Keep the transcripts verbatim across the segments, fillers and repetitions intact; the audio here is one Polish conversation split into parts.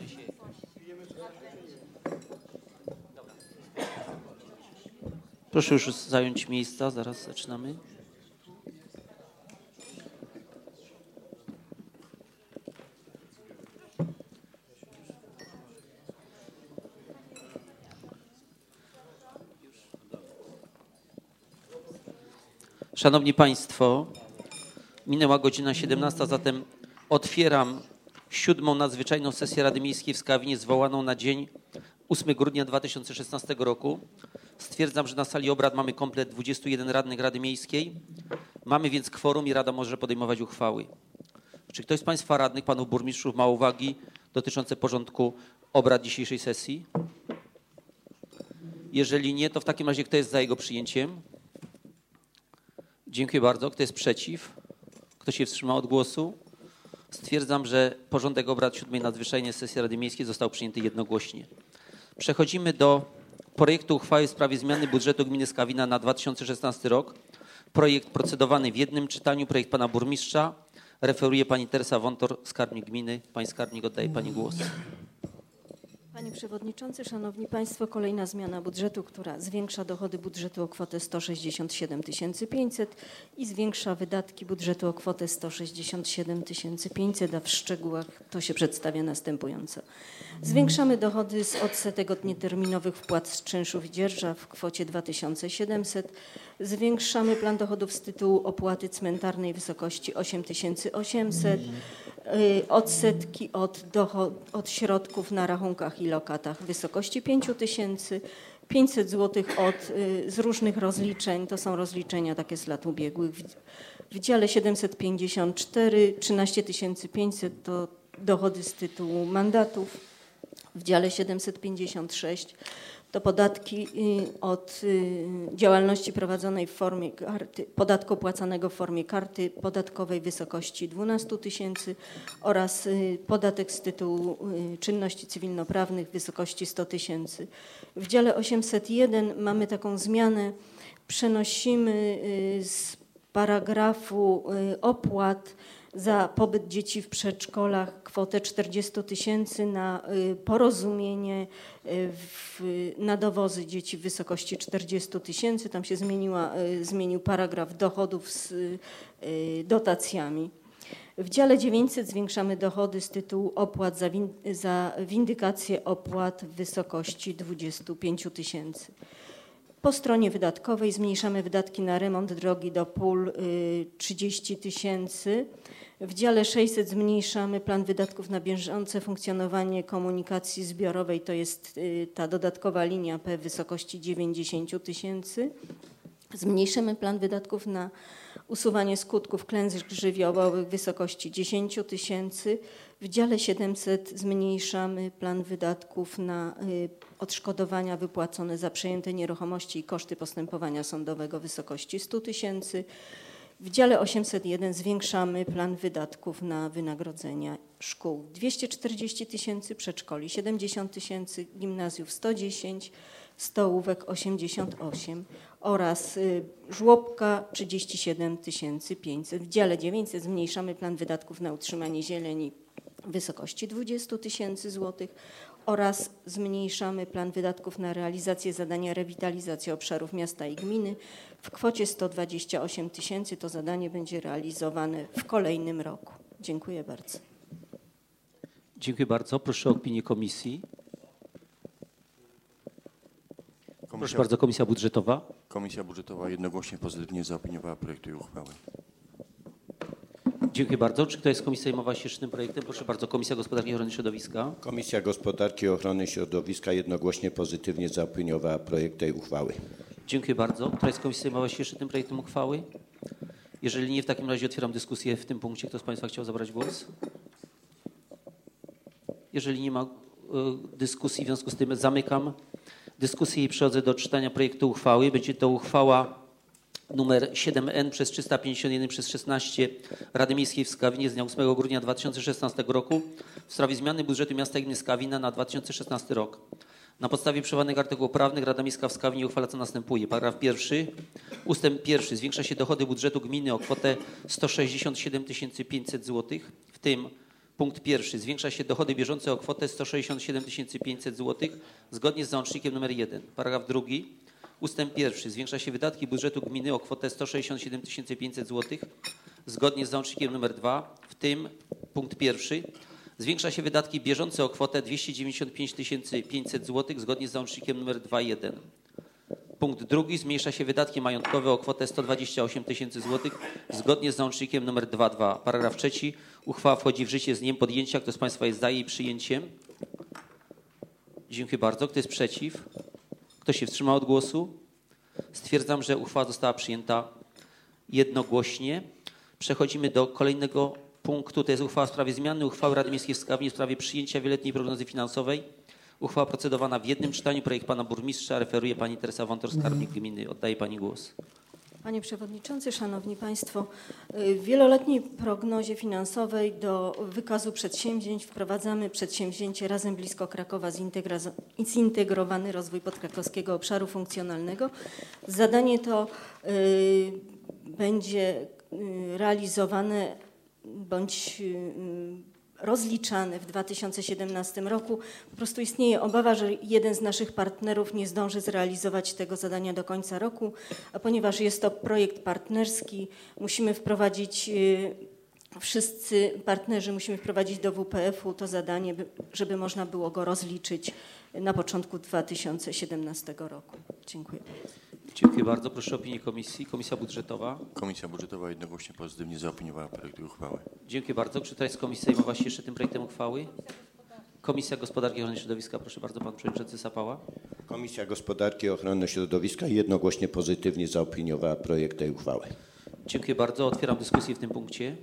Proszę już zająć miejsca, zaraz zaczynamy. Szanowni Państwo, minęła godzina siedemnasta, zatem otwieram siódmą nadzwyczajną sesję Rady Miejskiej w Skawinie zwołaną na dzień ósmego grudnia dwa tysiące szesnastego roku. Stwierdzam, że na sali obrad mamy komplet dwudziestu jeden radnych Rady Miejskiej. Mamy więc kworum i Rada może podejmować uchwały. Czy ktoś z Państwa radnych, Panów Burmistrzów ma uwagi dotyczące porządku obrad dzisiejszej sesji? Jeżeli nie, to w takim razie kto jest za jego przyjęciem? Dziękuję bardzo. Kto jest przeciw? Kto się wstrzymał od głosu? Stwierdzam, że porządek obrad siódmej nadzwyczajnej sesji Rady Miejskiej został przyjęty jednogłośnie. Przechodzimy do projektu uchwały w sprawie zmiany budżetu gminy Skawina na dwa tysiące szesnasty rok. Projekt procedowany w jednym czytaniu, projekt pana burmistrza. Referuje pani Teresa Wątor, skarbnik gminy. Pani skarbnik, oddaje pani głos. Panie Przewodniczący, Szanowni Państwo, kolejna zmiana budżetu, która zwiększa dochody budżetu o kwotę sto sześćdziesiąt siedem tysięcy pięćset i zwiększa wydatki budżetu o kwotę sto sześćdziesiąt siedem tysięcy pięćset, a w szczegółach to się przedstawia następująco. Zwiększamy dochody z odsetek od nieterminowych wpłat z czynszów i dzierżaw w kwocie dwa tysiące siedemset. Zwiększamy plan dochodów z tytułu opłaty cmentarnej w wysokości osiem tysięcy osiemset. Odsetki od, dochod, od środków na rachunkach i lokatach w wysokości pięć tysięcy, pięćset złotych od, z różnych rozliczeń, to są rozliczenia takie z lat ubiegłych. W, w dziale siedemset pięćdziesiąt cztery trzynaście tysięcy pięćset to dochody z tytułu mandatów, w dziale siedemset pięćdziesiąt sześć to podatki od działalności prowadzonej w formie karty, podatku opłacanego w formie karty podatkowej w wysokości dwanaście tysięcy oraz podatek z tytułu czynności cywilnoprawnych w wysokości sto tysięcy. W dziale osiemset jeden mamy taką zmianę, przenosimy z paragrafu opłat za pobyt dzieci w przedszkolach kwotę czterdzieści tysięcy na porozumienie w, na dowozy dzieci w wysokości czterdzieści tysięcy. Tam się zmieniła, zmienił paragraf dochodów z dotacjami. W dziale dziewięćset zwiększamy dochody z tytułu opłat za, win, za windykację opłat w wysokości dwadzieścia pięć tysięcy. Po stronie wydatkowej zmniejszamy wydatki na remont drogi do pól trzydzieści tysięcy. W dziale sześćset zmniejszamy plan wydatków na bieżące funkcjonowanie komunikacji zbiorowej, to jest ta dodatkowa linia P w wysokości dziewięćdziesiąt tysięcy. Zmniejszymy plan wydatków na usuwanie skutków klęsk żywiołowych w wysokości dziesięć tysięcy. W dziale siedemset zmniejszamy plan wydatków na odszkodowania wypłacone za przejęte nieruchomości i koszty postępowania sądowego w wysokości sto tysięcy. W dziale osiemset jeden zwiększamy plan wydatków na wynagrodzenia szkół dwieście czterdzieści tysięcy, przedszkoli siedemdziesiąt tysięcy, gimnazjów sto dziesięć, stołówek osiemdziesiąt osiem oraz żłobka trzydzieści siedem tysięcy pięćset. W dziale dziewięćset zmniejszamy plan wydatków na utrzymanie zieleni w wysokości dwadzieścia tysięcy złotych oraz zmniejszamy plan wydatków na realizację zadania rewitalizacji obszarów miasta i gminy w kwocie sto dwadzieścia osiem tysięcy. To zadanie będzie realizowane w kolejnym roku. Dziękuję bardzo. Dziękuję bardzo. Proszę o opinię komisji. Komisja, Proszę bardzo, Komisja Budżetowa. Komisja Budżetowa jednogłośnie pozytywnie zaopiniowała projekt tej uchwały. Dziękuję bardzo. Czy ktoś z Komisji zajmował się jeszcze tym projektem? Proszę bardzo, Komisja Gospodarki i Ochrony Środowiska. Komisja Gospodarki i Ochrony Środowiska jednogłośnie pozytywnie zaopiniowała projekt tej uchwały. Dziękuję bardzo. Ktoś z Komisji zajmował się jeszcze tym projektem uchwały? Jeżeli nie, w takim razie otwieram dyskusję w tym punkcie. Kto z Państwa chciał zabrać głos? Jeżeli nie ma y, dyskusji, w związku z tym zamykam dyskusję i przechodzę do czytania projektu uchwały. Będzie to uchwała numer siedem N przez trzysta pięćdziesiąt jeden przez szesnaście Rady Miejskiej w Skawinie z dnia ósmego grudnia dwa tysiące szesnastego roku w sprawie zmiany budżetu miasta i gminy Skawina na dwa tysiące szesnasty rok. Na podstawie przywołanych artykułów prawnych Rada Miejska w Skawinie uchwala co następuje. Paragraf pierwszy. Ustęp pierwszy. Zwiększa się dochody budżetu gminy o kwotę sto sześćdziesiąt siedem tysięcy pięćset złotych, w tym Punkt pierwszy. Zwiększa się dochody bieżące o kwotę sto sześćdziesiąt siedem tysięcy pięćset złotych zgodnie z załącznikiem nr jeden. Paragraf drugi. Ustęp pierwszy. Zwiększa się wydatki budżetu gminy o kwotę sto sześćdziesiąt siedem tysięcy pięćset złotych zgodnie z załącznikiem nr dwa, w tym punkt pierwszy. Zwiększa się wydatki bieżące o kwotę dwieście dziewięćdziesiąt pięć tysięcy pięćset złotych zgodnie z załącznikiem nr dwa jeden. Punkt drugi. Zmniejsza się wydatki majątkowe o kwotę sto dwadzieścia osiem tysięcy złotych zgodnie z załącznikiem nr dwa dwa. Paragraf trzeci. Uchwała wchodzi w życie z dniem podjęcia. Kto z Państwa jest za jej przyjęciem? Dziękuję bardzo. Kto jest przeciw? Kto się wstrzymał od głosu? Stwierdzam, że uchwała została przyjęta jednogłośnie. Przechodzimy do kolejnego punktu. To jest uchwała w sprawie zmiany uchwały Rady Miejskiej w Skawinie w sprawie przyjęcia wieloletniej prognozy finansowej. Uchwała procedowana w jednym czytaniu. Projekt pana burmistrza. Referuje pani Teresa Wątor, skarbnik gminy. Oddaję pani głos. Panie Przewodniczący, Szanowni Państwo, w wieloletniej prognozie finansowej do wykazu przedsięwzięć wprowadzamy przedsięwzięcie Razem Blisko Krakowa Zintegrowany Rozwój Podkrakowskiego Obszaru Funkcjonalnego. Zadanie to y, będzie y, realizowane bądź y, rozliczane w dwa tysiące siedemnastym roku. Po prostu istnieje obawa, że jeden z naszych partnerów nie zdąży zrealizować tego zadania do końca roku, a ponieważ jest to projekt partnerski, musimy wprowadzić, wszyscy partnerzy musimy wprowadzić do W P F u to zadanie, żeby można było go rozliczyć na początku dwa tysiące siedemnastego roku. Dziękuję bardzo. Dziękuję bardzo. Proszę o opinię komisji. Komisja budżetowa. Komisja budżetowa jednogłośnie pozytywnie zaopiniowała projekt uchwały. Dziękuję bardzo. Czy tutaj jest komisja zajmowała się jeszcze tym projektem uchwały? Komisja Gospodarki i Ochrony Środowiska. Proszę bardzo, pan przewodniczący Sapała. Komisja Gospodarki i Ochrony Środowiska jednogłośnie pozytywnie zaopiniowała projekt tej uchwały. Dziękuję bardzo. Otwieram dyskusję w tym punkcie.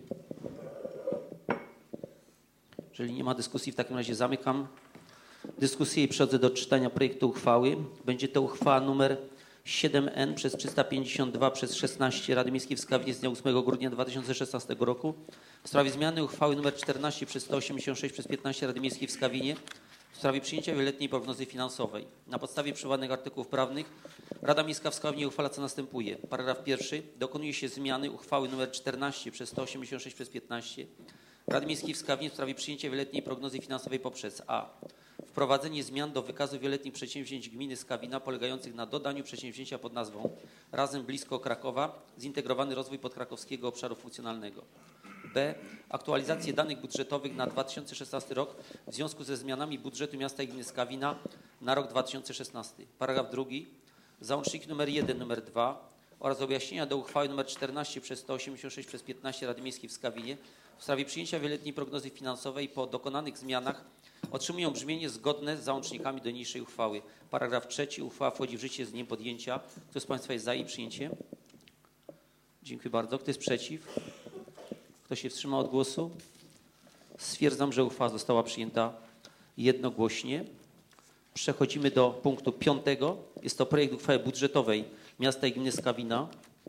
Jeżeli nie ma dyskusji, w takim razie zamykam dyskusję i przechodzę do czytania projektu uchwały. Będzie to uchwała numer siedem N przez trzysta pięćdziesiąt dwa przez szesnaście Rady Miejskiej w Skawinie z dnia ósmego grudnia dwa tysiące szesnastego roku w sprawie zmiany uchwały numer czternaście przez sto osiemdziesiąt sześć przez piętnaście Rady Miejskiej w Skawinie w sprawie przyjęcia wieloletniej prognozy finansowej. Na podstawie przywołanych artykułów prawnych Rada Miejska w Skawinie uchwala co następuje. Paragraf pierwszy. Dokonuje się zmiany uchwały numer czternaście przez sto osiemdziesiąt sześć przez piętnaście Rady Miejskiej w Skawinie w sprawie przyjęcia wieloletniej prognozy finansowej poprzez a. Wprowadzenie zmian do wykazu wieloletnich przedsięwzięć gminy Skawina polegających na dodaniu przedsięwzięcia pod nazwą Razem Blisko Krakowa Zintegrowany Rozwój Podkrakowskiego Obszaru Funkcjonalnego. B. Aktualizację danych budżetowych na dwa tysiące szesnasty rok w związku ze zmianami budżetu miasta i gminy Skawina na rok dwa tysiące szesnasty. Paragraf drugi. Załącznik numer jeden, numer dwa oraz objaśnienia do uchwały numer czternaście przez sto osiemdziesiąt sześć przez piętnaście Rady Miejskiej w Skawinie w sprawie przyjęcia wieloletniej prognozy finansowej po dokonanych zmianach otrzymują brzmienie zgodne z załącznikami do niniejszej uchwały. Paragraf trzeci. Uchwała wchodzi w życie z dniem podjęcia. Kto z Państwa jest za jej przyjęciem? Dziękuję bardzo. Kto jest przeciw? Kto się wstrzymał od głosu? Stwierdzam, że uchwała została przyjęta jednogłośnie. Przechodzimy do punktu piątego. Jest to projekt uchwały budżetowej miasta i gminy Skawina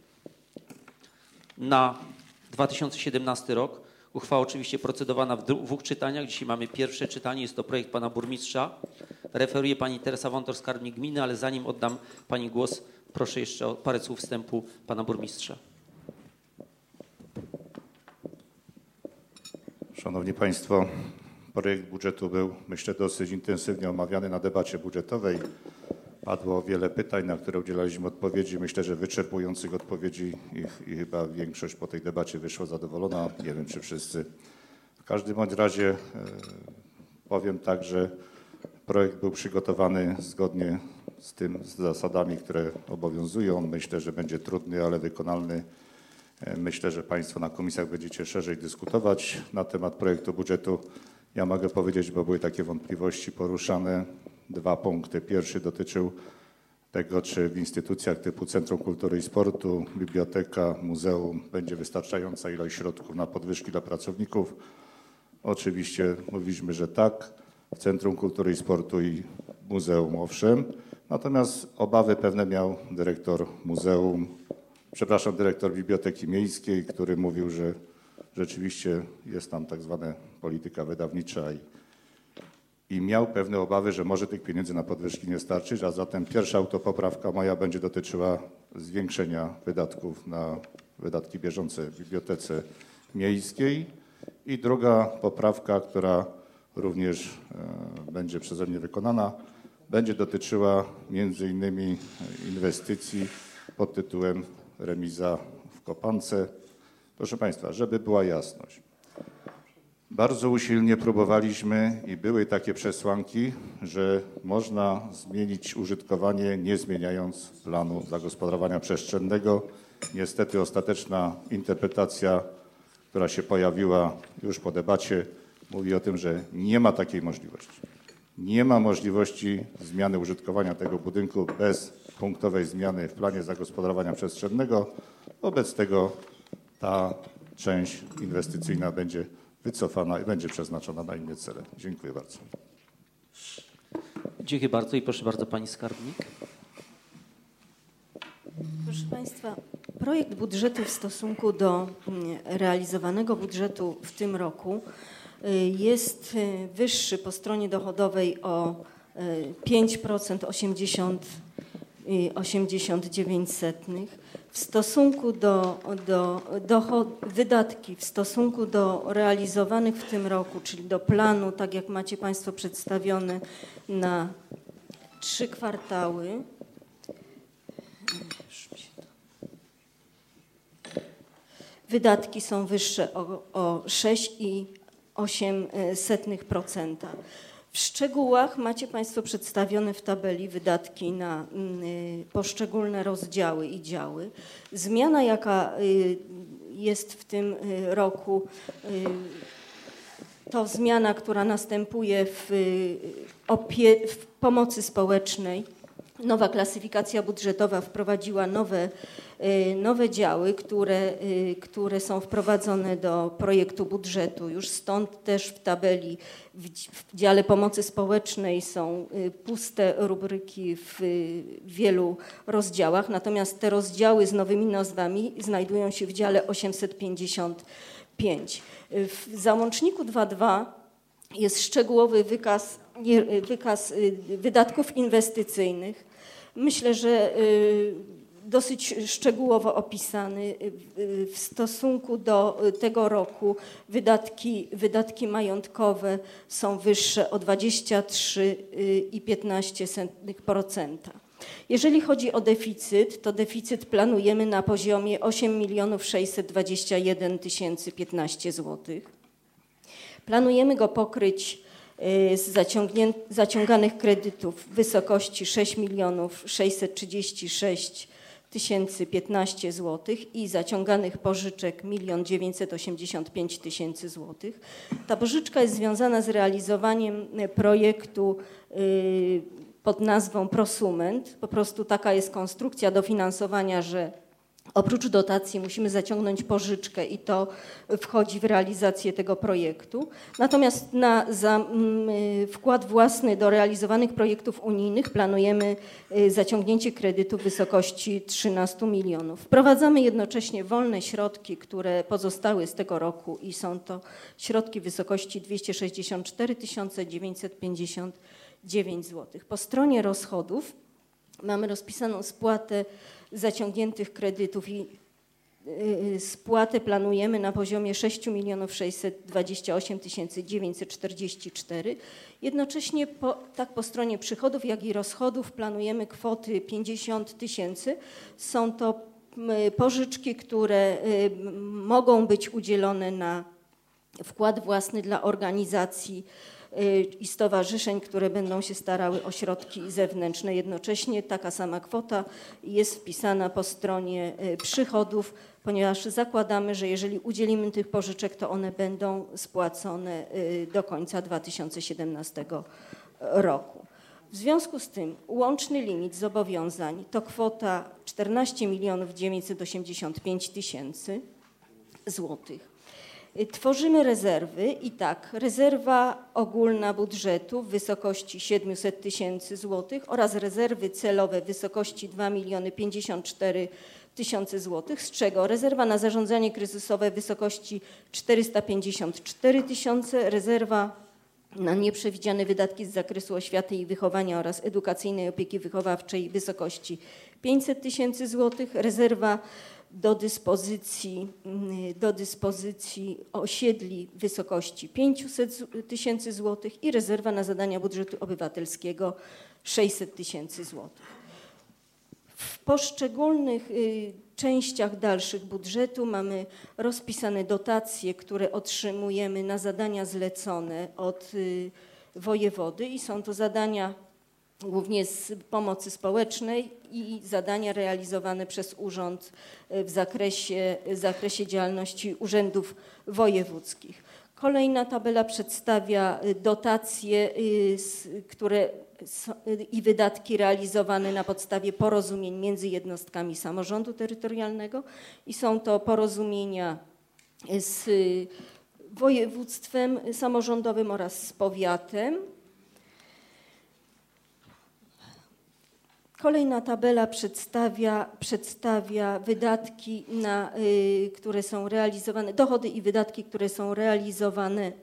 na dwa tysiące siedemnasty rok. Uchwała oczywiście procedowana w dwóch czytaniach. Dzisiaj mamy pierwsze czytanie. Jest to projekt pana burmistrza. Referuje pani Teresa Wątor, skarbnik gminy, ale zanim oddam pani głos, proszę jeszcze o parę słów wstępu pana burmistrza. Szanowni Państwo, projekt budżetu był, myślę, dosyć intensywnie omawiany na debacie budżetowej. Padło wiele pytań, na które udzielaliśmy odpowiedzi. Myślę, że wyczerpujących odpowiedzi i, i chyba większość po tej debacie wyszła zadowolona. Nie wiem, czy wszyscy. W każdym bądź razie e, powiem tak, że projekt był przygotowany zgodnie z tym, z zasadami, które obowiązują. Myślę, że będzie trudny, ale wykonalny. E, myślę, że Państwo na komisjach będziecie szerzej dyskutować na temat projektu budżetu. Ja mogę powiedzieć, bo były takie wątpliwości poruszane. Dwa punkty. Pierwszy dotyczył tego, czy w instytucjach typu Centrum Kultury i Sportu, biblioteka, muzeum będzie wystarczająca ilość środków na podwyżki dla pracowników. Oczywiście mówiliśmy, że tak. W Centrum Kultury i Sportu i muzeum owszem. Natomiast obawy pewne miał dyrektor muzeum, przepraszam, dyrektor Biblioteki Miejskiej, który mówił, że rzeczywiście jest tam tak zwana polityka wydawnicza i I miał pewne obawy, że może tych pieniędzy na podwyżki nie starczyć, a zatem pierwsza autopoprawka moja będzie dotyczyła zwiększenia wydatków na wydatki bieżące w Bibliotece Miejskiej. I druga poprawka, która również e, będzie przeze mnie wykonana, będzie dotyczyła między innymi inwestycji pod tytułem remiza w Kopance. Proszę Państwa, żeby była jasność. Bardzo usilnie próbowaliśmy i były takie przesłanki, że można zmienić użytkowanie, nie zmieniając planu zagospodarowania przestrzennego. Niestety ostateczna interpretacja, która się pojawiła już po debacie, mówi o tym, że nie ma takiej możliwości. Nie ma możliwości zmiany użytkowania tego budynku bez punktowej zmiany w planie zagospodarowania przestrzennego. Wobec tego ta część inwestycyjna będzie wycofana i będzie przeznaczona na inne cele. Dziękuję bardzo. Dziękuję bardzo i proszę bardzo pani skarbnik. Proszę Państwa, projekt budżetu w stosunku do realizowanego budżetu w tym roku jest wyższy po stronie dochodowej o pięć procent osiemdziesiąt dziewięć setnych. W stosunku do, do dochod, wydatki w stosunku do realizowanych w tym roku, czyli do planu, tak jak macie Państwo przedstawione na trzy kwartały. Wydatki są wyższe o, o sześć i osiem procent. W szczegółach macie Państwo przedstawione w tabeli wydatki na y, poszczególne rozdziały i działy. Zmiana, jaka y, jest w tym y, roku, y, to zmiana, która następuje w, y, opie- w pomocy społecznej. Nowa klasyfikacja budżetowa wprowadziła nowe, nowe działy, które, które są wprowadzone do projektu budżetu. Już stąd też w tabeli w, w dziale pomocy społecznej są puste rubryki w wielu rozdziałach, natomiast te rozdziały z nowymi nazwami znajdują się w dziale osiemset pięćdziesiąt pięć. W załączniku dwa dwa jest szczegółowy wykaz, wykaz wydatków inwestycyjnych. Myślę, że dosyć szczegółowo opisany. W stosunku do tego roku wydatki, wydatki majątkowe są wyższe o dwadzieścia trzy i piętnaście procent. Jeżeli chodzi o deficyt, to deficyt planujemy na poziomie osiem milionów sześćset dwadzieścia jeden tysięcy piętnaście złotych. Planujemy go pokryć z zaciąganych kredytów w wysokości sześć milionów sześćset trzydzieści sześć tysięcy piętnaście złotych i zaciąganych pożyczek milion dziewięćset osiemdziesiąt pięć tysięcy złotych. Ta pożyczka jest związana z realizowaniem projektu pod nazwą Prosument. Po prostu taka jest konstrukcja dofinansowania, że oprócz dotacji musimy zaciągnąć pożyczkę i to wchodzi w realizację tego projektu. Natomiast na za, y, wkład własny do realizowanych projektów unijnych planujemy y, zaciągnięcie kredytu w wysokości trzynaście milionów. Wprowadzamy jednocześnie wolne środki, które pozostały z tego roku i są to środki w wysokości dwieście sześćdziesiąt cztery tysiące dziewięćset pięćdziesiąt dziewięć złotych. Po stronie rozchodów mamy rozpisaną spłatę zaciągniętych kredytów i y, spłatę planujemy na poziomie sześć milionów sześćset dwadzieścia osiem tysięcy dziewięćset czterdzieści cztery. Jednocześnie po, tak po stronie przychodów, jak i rozchodów planujemy kwoty pięćdziesiąt tysięcy. Są to y, pożyczki, które y, mogą być udzielone na wkład własny dla organizacji i stowarzyszeń, które będą się starały o środki zewnętrzne. Jednocześnie taka sama kwota jest wpisana po stronie przychodów, ponieważ zakładamy, że jeżeli udzielimy tych pożyczek, to one będą spłacone do końca dwa tysiące siedemnastego roku. W związku z tym łączny limit zobowiązań to kwota czternaście milionów dziewięćset osiemdziesiąt pięć tysięcy złotych. Tworzymy rezerwy i tak, rezerwa ogólna budżetu w wysokości siedemset tysięcy złotych oraz rezerwy celowe w wysokości dwa miliony pięćdziesiąt cztery tysiące złotych, z czego rezerwa na zarządzanie kryzysowe w wysokości czterysta pięćdziesiąt cztery tysiące, rezerwa na nieprzewidziane wydatki z zakresu oświaty i wychowania oraz edukacyjnej opieki wychowawczej w wysokości pięćset tysięcy złotych, rezerwa do dyspozycji, do dyspozycji osiedli w wysokości pięćset tysięcy złotych i rezerwa na zadania budżetu obywatelskiego sześćset tysięcy złotych. W poszczególnych częściach dalszych budżetu mamy rozpisane dotacje, które otrzymujemy na zadania zlecone od wojewody i są to zadania głównie z pomocy społecznej i zadania realizowane przez urząd w zakresie, w zakresie działalności urzędów wojewódzkich. Kolejna tabela przedstawia dotacje, które i wydatki realizowane na podstawie porozumień między jednostkami samorządu terytorialnego i są to porozumienia z województwem samorządowym oraz z powiatem. Kolejna tabela przedstawia, przedstawia wydatki, na, y, które są realizowane, dochody i wydatki, które są realizowane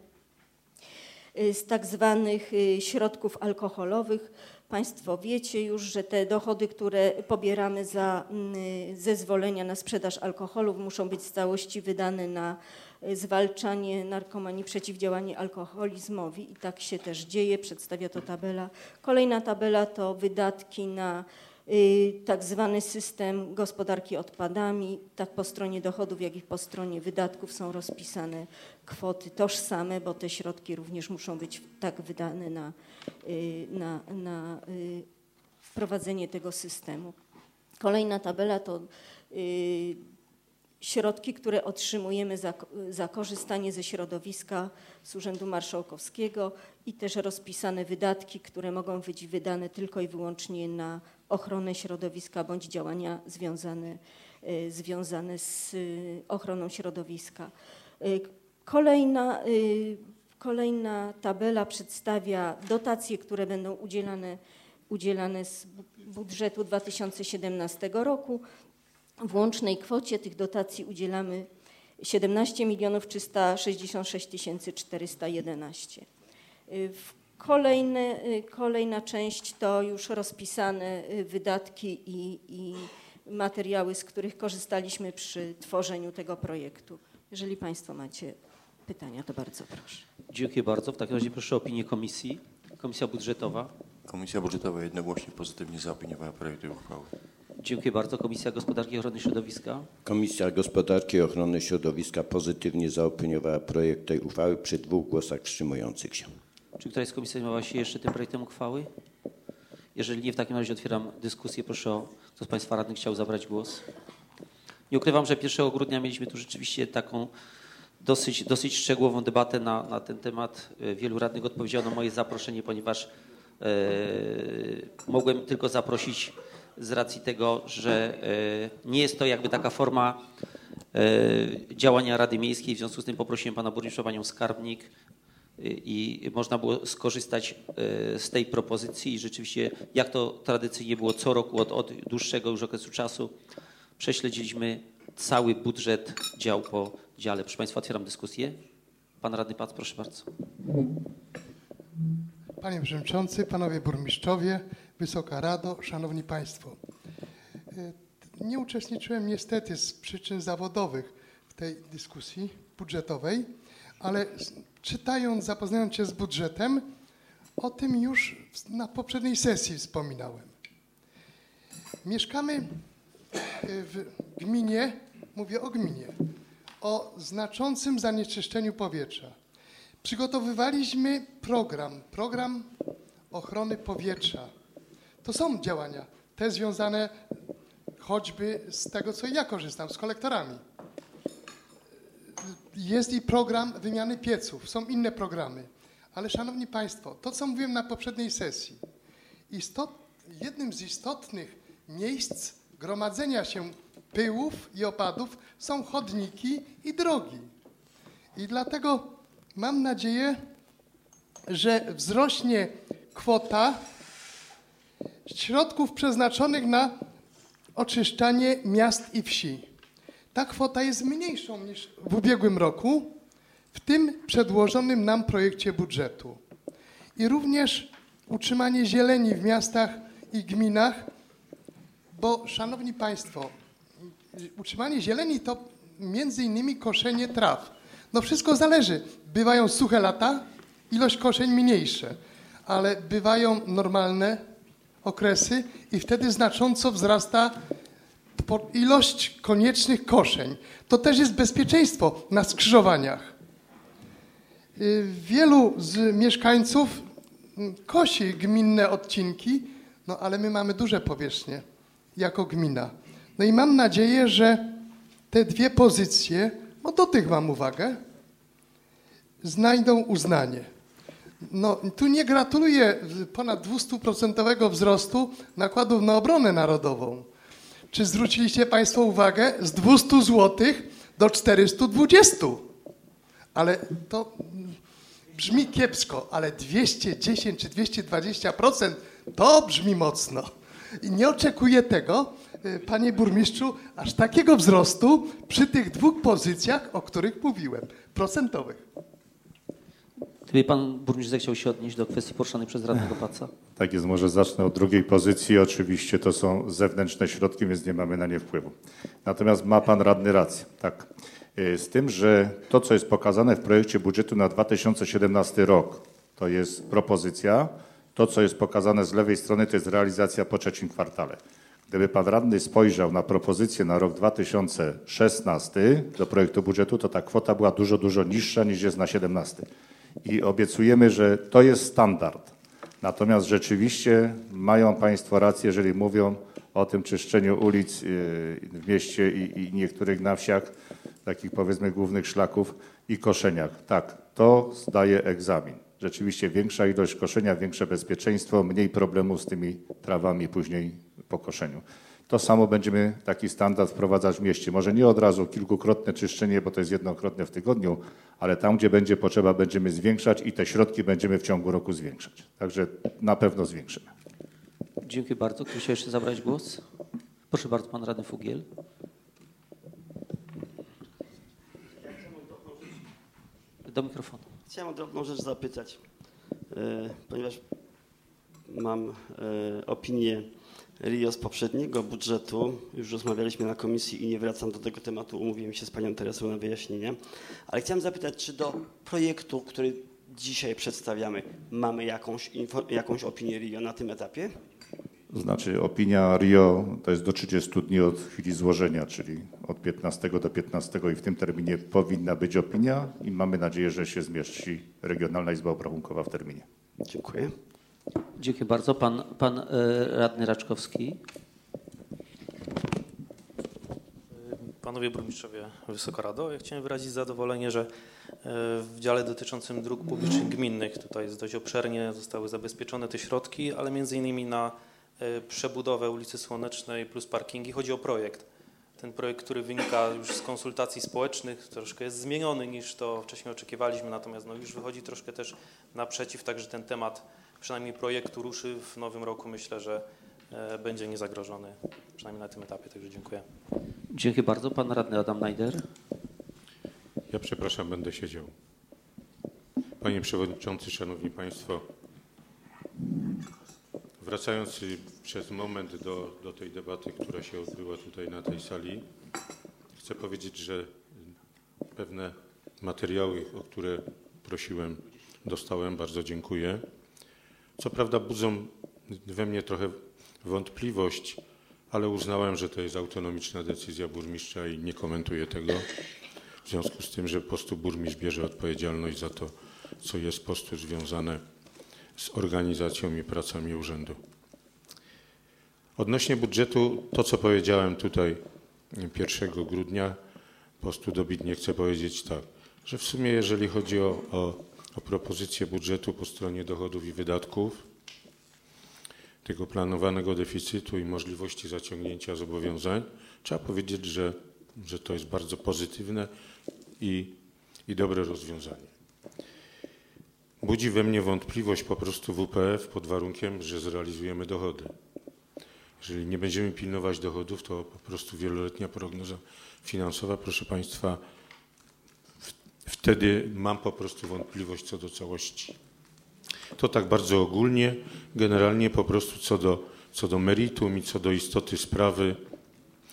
y, z tak zwanych y, środków alkoholowych. Państwo wiecie już, że te dochody, które pobieramy za y, zezwolenia na sprzedaż alkoholów, muszą być w całości wydane na y, zwalczanie narkomanii, przeciwdziałanie alkoholizmowi i tak się też dzieje, przedstawia to tabela. Kolejna tabela to wydatki na y, tak zwany system gospodarki odpadami. Tak po stronie dochodów, jak i po stronie wydatków są rozpisane kwoty tożsame, bo te środki również muszą być tak wydane na, y, na, na y, wprowadzenie tego systemu. Kolejna tabela to y, środki, które otrzymujemy za, za korzystanie ze środowiska z Urzędu Marszałkowskiego i też rozpisane wydatki, które mogą być wydane tylko i wyłącznie na ochronę środowiska bądź działania związane, y, związane z y, ochroną środowiska. Y, kolejna, y, kolejna tabela przedstawia dotacje, które będą udzielane, udzielane z budżetu dwa tysiące siedemnastego roku. W łącznej kwocie tych dotacji udzielamy siedemnaście milionów trzysta sześćdziesiąt sześć tysięcy czterysta jedenaście. Kolejne, kolejna część to już rozpisane wydatki i, i materiały, z których korzystaliśmy przy tworzeniu tego projektu. Jeżeli Państwo macie pytania, to bardzo proszę. Dziękuję bardzo. W takim razie proszę o opinię komisji. Komisja budżetowa. Komisja budżetowa jednogłośnie pozytywnie zaopiniowała projekt tej uchwały. Dziękuję bardzo. Komisja Gospodarki i Ochrony Środowiska. Komisja Gospodarki i Ochrony Środowiska pozytywnie zaopiniowała projekt tej uchwały przy dwóch głosach wstrzymujących się. Czy któraś z komisji zajmowała się jeszcze tym projektem uchwały? Jeżeli nie, w takim razie otwieram dyskusję. Proszę o, kto z Państwa radnych chciał zabrać głos. Nie ukrywam, że pierwszego grudnia mieliśmy tu rzeczywiście taką dosyć, dosyć szczegółową debatę na, na ten temat. Wielu radnych odpowiedziało na moje zaproszenie, ponieważ e, mogłem tylko zaprosić z racji tego, że e, nie jest to jakby taka forma e, działania Rady Miejskiej. W związku z tym poprosiłem pana burmistrza, panią skarbnik i, i można było skorzystać e, z tej propozycji i rzeczywiście, jak to tradycyjnie było co roku od, od dłuższego już okresu czasu, prześledziliśmy cały budżet dział po dziale. Proszę Państwa, otwieram dyskusję. Pan radny Pac, proszę bardzo. Panie Przewodniczący, Panowie Burmistrzowie, Wysoka Rado, Szanowni Państwo. Nie uczestniczyłem niestety z przyczyn zawodowych w tej dyskusji budżetowej, ale czytając, zapoznając się z budżetem, o tym już na poprzedniej sesji wspominałem. Mieszkamy w gminie, mówię o gminie, o znaczącym zanieczyszczeniu powietrza. Przygotowywaliśmy program, program ochrony powietrza. To są działania, te związane choćby z tego, co ja korzystam, z kolektorami. Jest i program wymiany pieców, są inne programy. Ale Szanowni Państwo, to co mówiłem na poprzedniej sesji, istot, jednym z istotnych miejsc gromadzenia się pyłów i opadów są chodniki i drogi. I dlatego mam nadzieję, że wzrośnie kwota środków przeznaczonych na oczyszczanie miast i wsi. Ta kwota jest mniejszą niż w ubiegłym roku w tym przedłożonym nam projekcie budżetu. I również utrzymanie zieleni w miastach i gminach, bo Szanowni Państwo, utrzymanie zieleni to między innymi koszenie traw. No wszystko zależy. Bywają suche lata, ilość koszeń mniejsze, ale bywają normalne okresy i wtedy znacząco wzrasta ilość koniecznych koszeń. To też jest bezpieczeństwo na skrzyżowaniach. Wielu z mieszkańców kosi gminne odcinki, no ale my mamy duże powierzchnie jako gmina. No i mam nadzieję, że te dwie pozycje, bo do tych mam uwagę, znajdą uznanie. No, tu nie gratuluję ponad dwustuprocentowego wzrostu nakładów na obronę narodową. Czy zwróciliście Państwo uwagę? Z dwustu złotych do czterystu dwudziestu. Ale to brzmi kiepsko, ale dwieście dziesięć czy dwieście dwadzieścia procent to brzmi mocno. I nie oczekuję tego, panie burmistrzu, aż takiego wzrostu przy tych dwóch pozycjach, o których mówiłem, procentowych. Gdyby pan burmistrz zechciał się odnieść do kwestii poruszonej przez radnego Paca. Tak jest, może zacznę od drugiej pozycji. Oczywiście to są zewnętrzne środki, więc nie mamy na nie wpływu. Natomiast ma pan radny rację. Tak. Z tym, że to, co jest pokazane w projekcie budżetu na dwa tysiące siedemnasty rok, to jest propozycja. To, co jest pokazane z lewej strony, to jest realizacja po trzecim kwartale. Gdyby pan radny spojrzał na propozycję na rok dwa tysiące szesnasty do projektu budżetu, to ta kwota była dużo, dużo niższa niż jest na siedemnasty. I obiecujemy, że to jest standard. Natomiast rzeczywiście mają państwo rację, jeżeli mówią o tym czyszczeniu ulic w mieście i, i niektórych na wsiach, takich powiedzmy głównych szlaków i koszeniach. Tak, to zdaje egzamin. Rzeczywiście większa ilość koszenia, większe bezpieczeństwo, mniej problemów z tymi trawami później po koszeniu. To samo będziemy taki standard wprowadzać w mieście. Może nie od razu kilkukrotne czyszczenie, bo to jest jednokrotne w tygodniu, ale tam, gdzie będzie potrzeba, będziemy zwiększać i te środki będziemy w ciągu roku zwiększać. Także na pewno zwiększymy. Dziękuję bardzo. Ktoś chce jeszcze zabrać głos? Proszę bardzo, pan radny Fugiel. Do mikrofonu. Chciałem o drobną rzecz zapytać, e, ponieważ mam e, opinię R I O z poprzedniego budżetu. Już rozmawialiśmy na komisji i nie wracam do tego tematu. Umówiłem się z panią Teresą na wyjaśnienie. Ale chciałem zapytać, czy do projektu, który dzisiaj przedstawiamy, mamy jakąś, info, jakąś opinię R I O na tym etapie? Znaczy opinia R I O to jest do trzydziestu dni od chwili złożenia, czyli od piętnastego do piętnastego i w tym terminie powinna być opinia i mamy nadzieję, że się zmieści Regionalna Izba Obrachunkowa w terminie. Dziękuję. Dziękuję bardzo. Pan, pan radny Raczkowski. Panowie burmistrzowie, Wysoka Rado, ja chciałem wyrazić zadowolenie, że w dziale dotyczącym dróg publicznych gminnych tutaj jest dość obszernie zostały zabezpieczone te środki, ale między innymi na przebudowę ulicy Słonecznej plus parkingi. Chodzi o projekt. Ten projekt, który wynika już z konsultacji społecznych, troszkę jest zmieniony niż to wcześniej oczekiwaliśmy, natomiast no już wychodzi troszkę też naprzeciw, także ten temat przynajmniej projektu ruszy w nowym roku. Myślę, że będzie niezagrożony, przynajmniej na tym etapie, także dziękuję. Dziękuję bardzo. Pan radny Adam Najder. Ja przepraszam, będę siedział. Panie Przewodniczący, Szanowni Państwo, wracając przez moment do, do tej debaty, która się odbyła tutaj na tej sali, chcę powiedzieć, że pewne materiały, o które prosiłem, dostałem, bardzo dziękuję. Co prawda budzą we mnie trochę wątpliwość, ale uznałem, że to jest autonomiczna decyzja burmistrza i nie komentuję tego. W związku z tym, że po prostu burmistrz bierze odpowiedzialność za to, co jest po prostu związane z organizacją i pracami urzędu. Odnośnie budżetu, to co powiedziałem tutaj pierwszego grudnia, po prostu dobitnie chcę powiedzieć tak, że w sumie jeżeli chodzi o, o, o propozycję budżetu po stronie dochodów i wydatków, tego planowanego deficytu i możliwości zaciągnięcia zobowiązań, trzeba powiedzieć, że, że to jest bardzo pozytywne i, i dobre rozwiązanie. Budzi we mnie wątpliwość po prostu W P F pod warunkiem, że zrealizujemy dochody. Jeżeli nie będziemy pilnować dochodów, to po prostu wieloletnia prognoza finansowa, proszę Państwa, w, wtedy mam po prostu wątpliwość co do całości. To tak bardzo ogólnie, generalnie po prostu co do, co do meritum i co do istoty sprawy,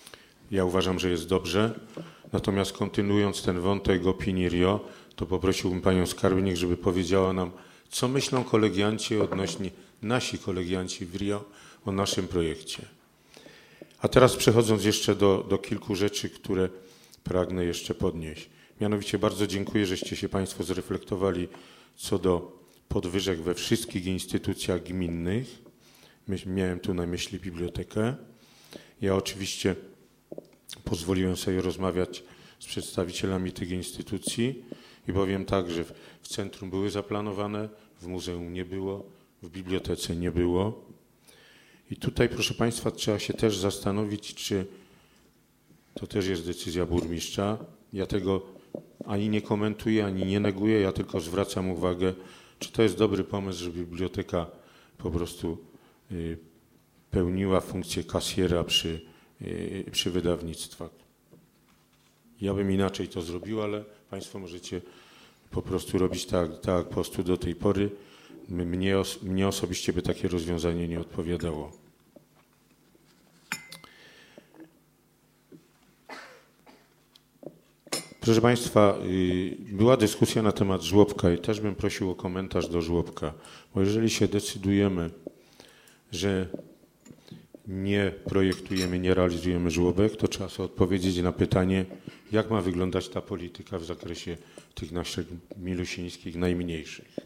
Ja uważam, że jest dobrze. Natomiast kontynuując ten wątek opinii R I O, to poprosiłbym panią skarbnik, żeby powiedziała nam, co myślą kolegianci odnośnie, nasi kolegianci w R I O o naszym projekcie. A teraz przechodząc jeszcze do, do kilku rzeczy, które pragnę jeszcze podnieść. Mianowicie bardzo dziękuję, żeście się państwo zreflektowali co do podwyżek we wszystkich instytucjach gminnych. Miałem tu na myśli bibliotekę. Ja oczywiście pozwoliłem sobie rozmawiać z przedstawicielami tych instytucji i powiem tak, że w centrum były zaplanowane, w muzeum nie było, w bibliotece nie było. I tutaj, proszę państwa, trzeba się też zastanowić, czy to też jest decyzja burmistrza. Ja tego ani nie komentuję, ani nie neguję, ja tylko zwracam uwagę, czy to jest dobry pomysł, żeby biblioteka po prostu y, pełniła funkcję kasjera przy, y, przy wydawnictwach. Ja bym inaczej to zrobił, ale państwo możecie po prostu robić tak, tak po prostu do tej pory. Mnie, mnie osobiście by takie rozwiązanie nie odpowiadało. Proszę państwa, była dyskusja na temat żłobka i też bym prosił o komentarz do żłobka, bo jeżeli się decydujemy, że nie projektujemy, nie realizujemy żłobek, to trzeba sobie odpowiedzieć na pytanie, jak ma wyglądać ta polityka w zakresie tych naszych milusińskich, najmniejszych.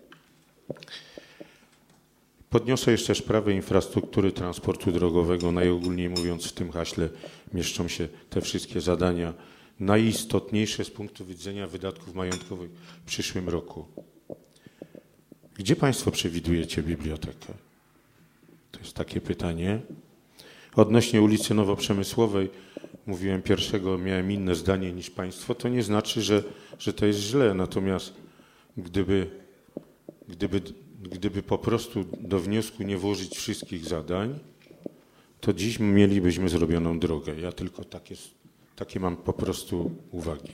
Podniosę jeszcze sprawę infrastruktury transportu drogowego. Najogólniej mówiąc, w tym haśle mieszczą się te wszystkie zadania najistotniejsze z punktu widzenia wydatków majątkowych w przyszłym roku. Gdzie państwo przewidujecie bibliotekę? To jest takie pytanie. Odnośnie ulicy Nowoprzemysłowej mówiłem pierwszego, miałem inne zdanie niż państwo. To nie znaczy, że, że to jest źle. Natomiast gdyby, gdyby, gdyby po prostu do wniosku nie włożyć wszystkich zadań, to dziś mielibyśmy zrobioną drogę. Ja tylko takie, takie mam po prostu uwagi.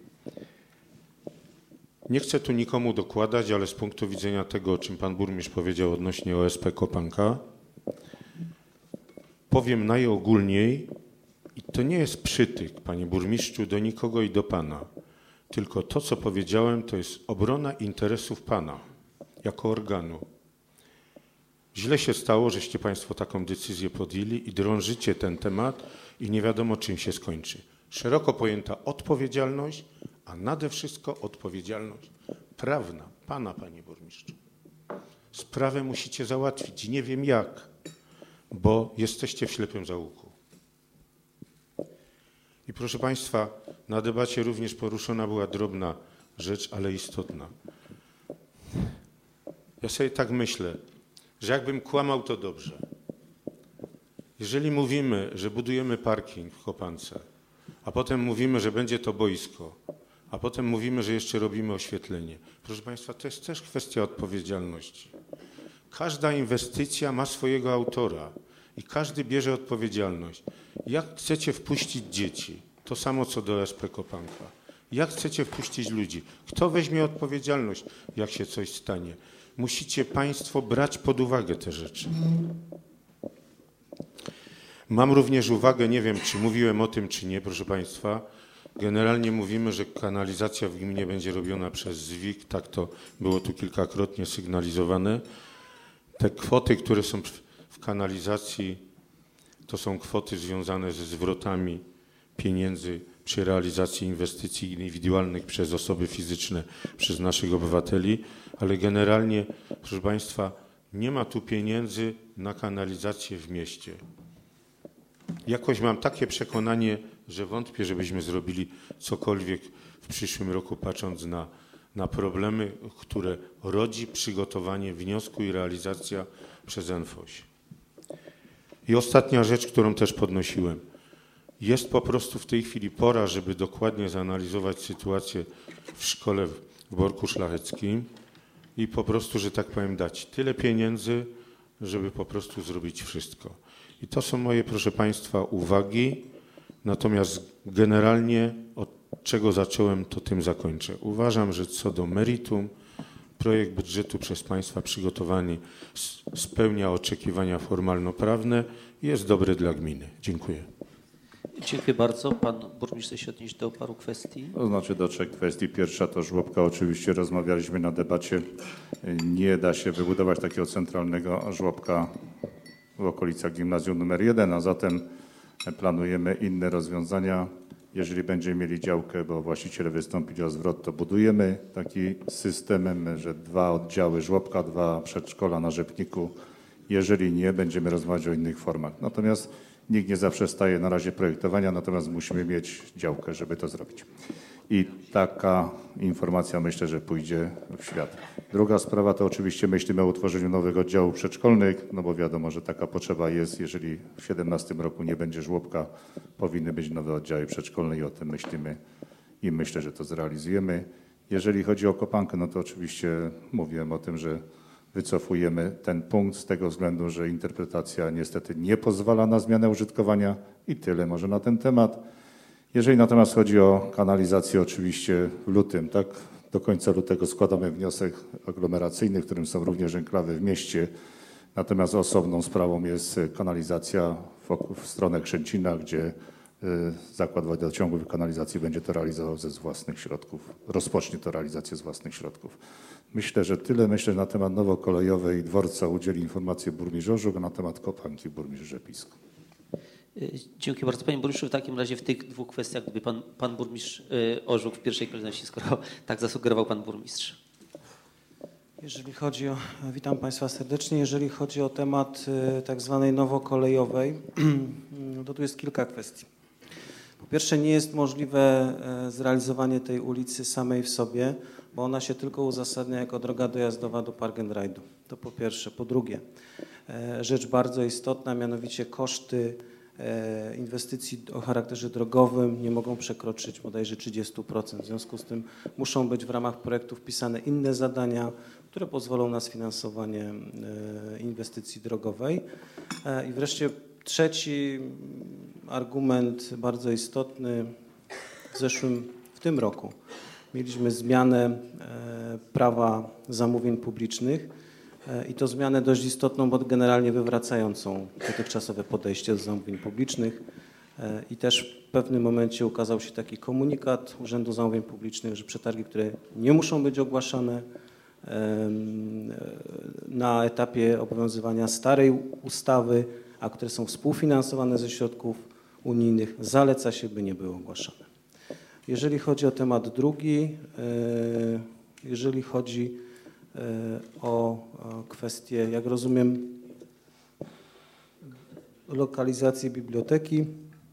Nie chcę tu nikomu dokładać, ale z punktu widzenia tego, o czym pan burmistrz powiedział odnośnie O S P Kopanka, powiem najogólniej, i to nie jest przytyk, panie burmistrzu, do nikogo i do pana, tylko to, co powiedziałem, to jest obrona interesów pana jako organu. Źle się stało, żeście państwo taką decyzję podjęli i drążycie ten temat i nie wiadomo, czym się skończy. Szeroko pojęta odpowiedzialność, a nade wszystko odpowiedzialność prawna pana, panie burmistrzu. Sprawę musicie załatwić, nie wiem jak, bo jesteście w ślepym zaułku. I proszę państwa, na debacie również poruszona była drobna rzecz, ale istotna. Ja sobie tak myślę, że jakbym kłamał, to dobrze. Jeżeli mówimy, że budujemy parking w Kopance, a potem mówimy, że będzie to boisko, a potem mówimy, że jeszcze robimy oświetlenie. Proszę państwa, to jest też kwestia odpowiedzialności. Każda inwestycja ma swojego autora i każdy bierze odpowiedzialność. Jak chcecie wpuścić dzieci? To samo co do O S P Kopanka. Jak chcecie wpuścić ludzi? Kto weźmie odpowiedzialność, jak się coś stanie? Musicie państwo brać pod uwagę te rzeczy. Mam również uwagę, nie wiem, czy mówiłem o tym, czy nie, proszę państwa. Generalnie mówimy, że kanalizacja w gminie będzie robiona przez Z W I K. Tak to było tu kilkakrotnie sygnalizowane. Te kwoty, które są w kanalizacji, to są kwoty związane ze zwrotami pieniędzy przy realizacji inwestycji indywidualnych przez osoby fizyczne, przez naszych obywateli, ale generalnie, proszę państwa, nie ma tu pieniędzy na kanalizację w mieście. Jakoś mam takie przekonanie, że wątpię, żebyśmy zrobili cokolwiek w przyszłym roku, patrząc na, na problemy, które rodzi przygotowanie wniosku i realizacja przez N F O ś. I ostatnia rzecz, którą też podnosiłem. Jest po prostu w tej chwili pora, żeby dokładnie zanalizować sytuację w szkole w Borku Szlacheckim i po prostu, że tak powiem, dać tyle pieniędzy, żeby po prostu zrobić wszystko. I to są moje, proszę państwa, uwagi. Natomiast generalnie od czego zacząłem, to tym zakończę. Uważam, że co do meritum, projekt budżetu przez państwa przygotowany spełnia oczekiwania formalno-prawne i jest dobry dla gminy. Dziękuję. Dziękuję bardzo. Pan burmistrz chce się odnieść do paru kwestii. To znaczy do trzech kwestii. Pierwsza to żłobka. Oczywiście rozmawialiśmy na debacie. Nie da się wybudować takiego centralnego żłobka w okolicach gimnazjum numer jeden, a zatem planujemy inne rozwiązania. Jeżeli będziemy mieli działkę, bo właściciele wystąpili o zwrot, to budujemy taki system, że dwa oddziały żłobka, dwa przedszkola na Rzepniku. Jeżeli nie, będziemy rozmawiać o innych formach. Natomiast nikt nie zaprzestaje na razie projektowania, natomiast musimy mieć działkę, żeby to zrobić. I taka informacja myślę, że pójdzie w świat. Druga sprawa to oczywiście myślimy o utworzeniu nowych oddziałów przedszkolnych, no bo wiadomo, że taka potrzeba jest. Jeżeli w siedemnastym roku nie będzie żłobka, powinny być nowe oddziały przedszkolne i o tym myślimy i myślę, że to zrealizujemy. Jeżeli chodzi o kopankę, no to oczywiście mówiłem o tym, że wycofujemy ten punkt z tego względu, że interpretacja niestety nie pozwala na zmianę użytkowania i tyle może na ten temat. Jeżeli natomiast chodzi o kanalizację, oczywiście w lutym, tak, do końca lutego składamy wniosek aglomeracyjny, w którym są również enklawy w mieście. Natomiast osobną sprawą jest kanalizacja w, w stronę Krzęcina, gdzie y, Zakład Wodociągów i Kanalizacji będzie to realizował ze własnych środków, rozpocznie to realizację z własnych środków. Myślę, że tyle. Myślę, że na temat nowokolejowej dworca udzieli informacji burmistrz Orzech, a na temat kopanki burmistrz Rzepisko. Dziękuję bardzo. Panie burmistrzu, w takim razie w tych dwóch kwestiach gdyby pan, pan burmistrz Orzech w pierwszej kolejności, skoro tak zasugerował pan burmistrz. Jeżeli chodzi o, witam Państwa serdecznie, jeżeli chodzi o temat tak zwanej nowokolejowej, to tu jest kilka kwestii. Po pierwsze, nie jest możliwe zrealizowanie tej ulicy samej w sobie, bo ona się tylko uzasadnia jako droga dojazdowa do Park and Ride'u. To po pierwsze. Po drugie, rzecz bardzo istotna, mianowicie koszty inwestycji o charakterze drogowym nie mogą przekroczyć bodajże trzydzieści procent. W związku z tym muszą być w ramach projektu wpisane inne zadania, które pozwolą na sfinansowanie inwestycji drogowej. I wreszcie trzeci argument bardzo istotny. W zeszłym, w tym roku mieliśmy zmianę prawa zamówień publicznych i to zmianę dość istotną, bo generalnie wywracającą dotychczasowe podejście do zamówień publicznych i też w pewnym momencie ukazał się taki komunikat Urzędu Zamówień Publicznych, że przetargi, które nie muszą być ogłaszane na etapie obowiązywania starej ustawy, a które są współfinansowane ze środków unijnych, zaleca się, by nie były ogłaszane. Jeżeli chodzi o temat drugi, jeżeli chodzi o kwestię, jak rozumiem, lokalizacji biblioteki,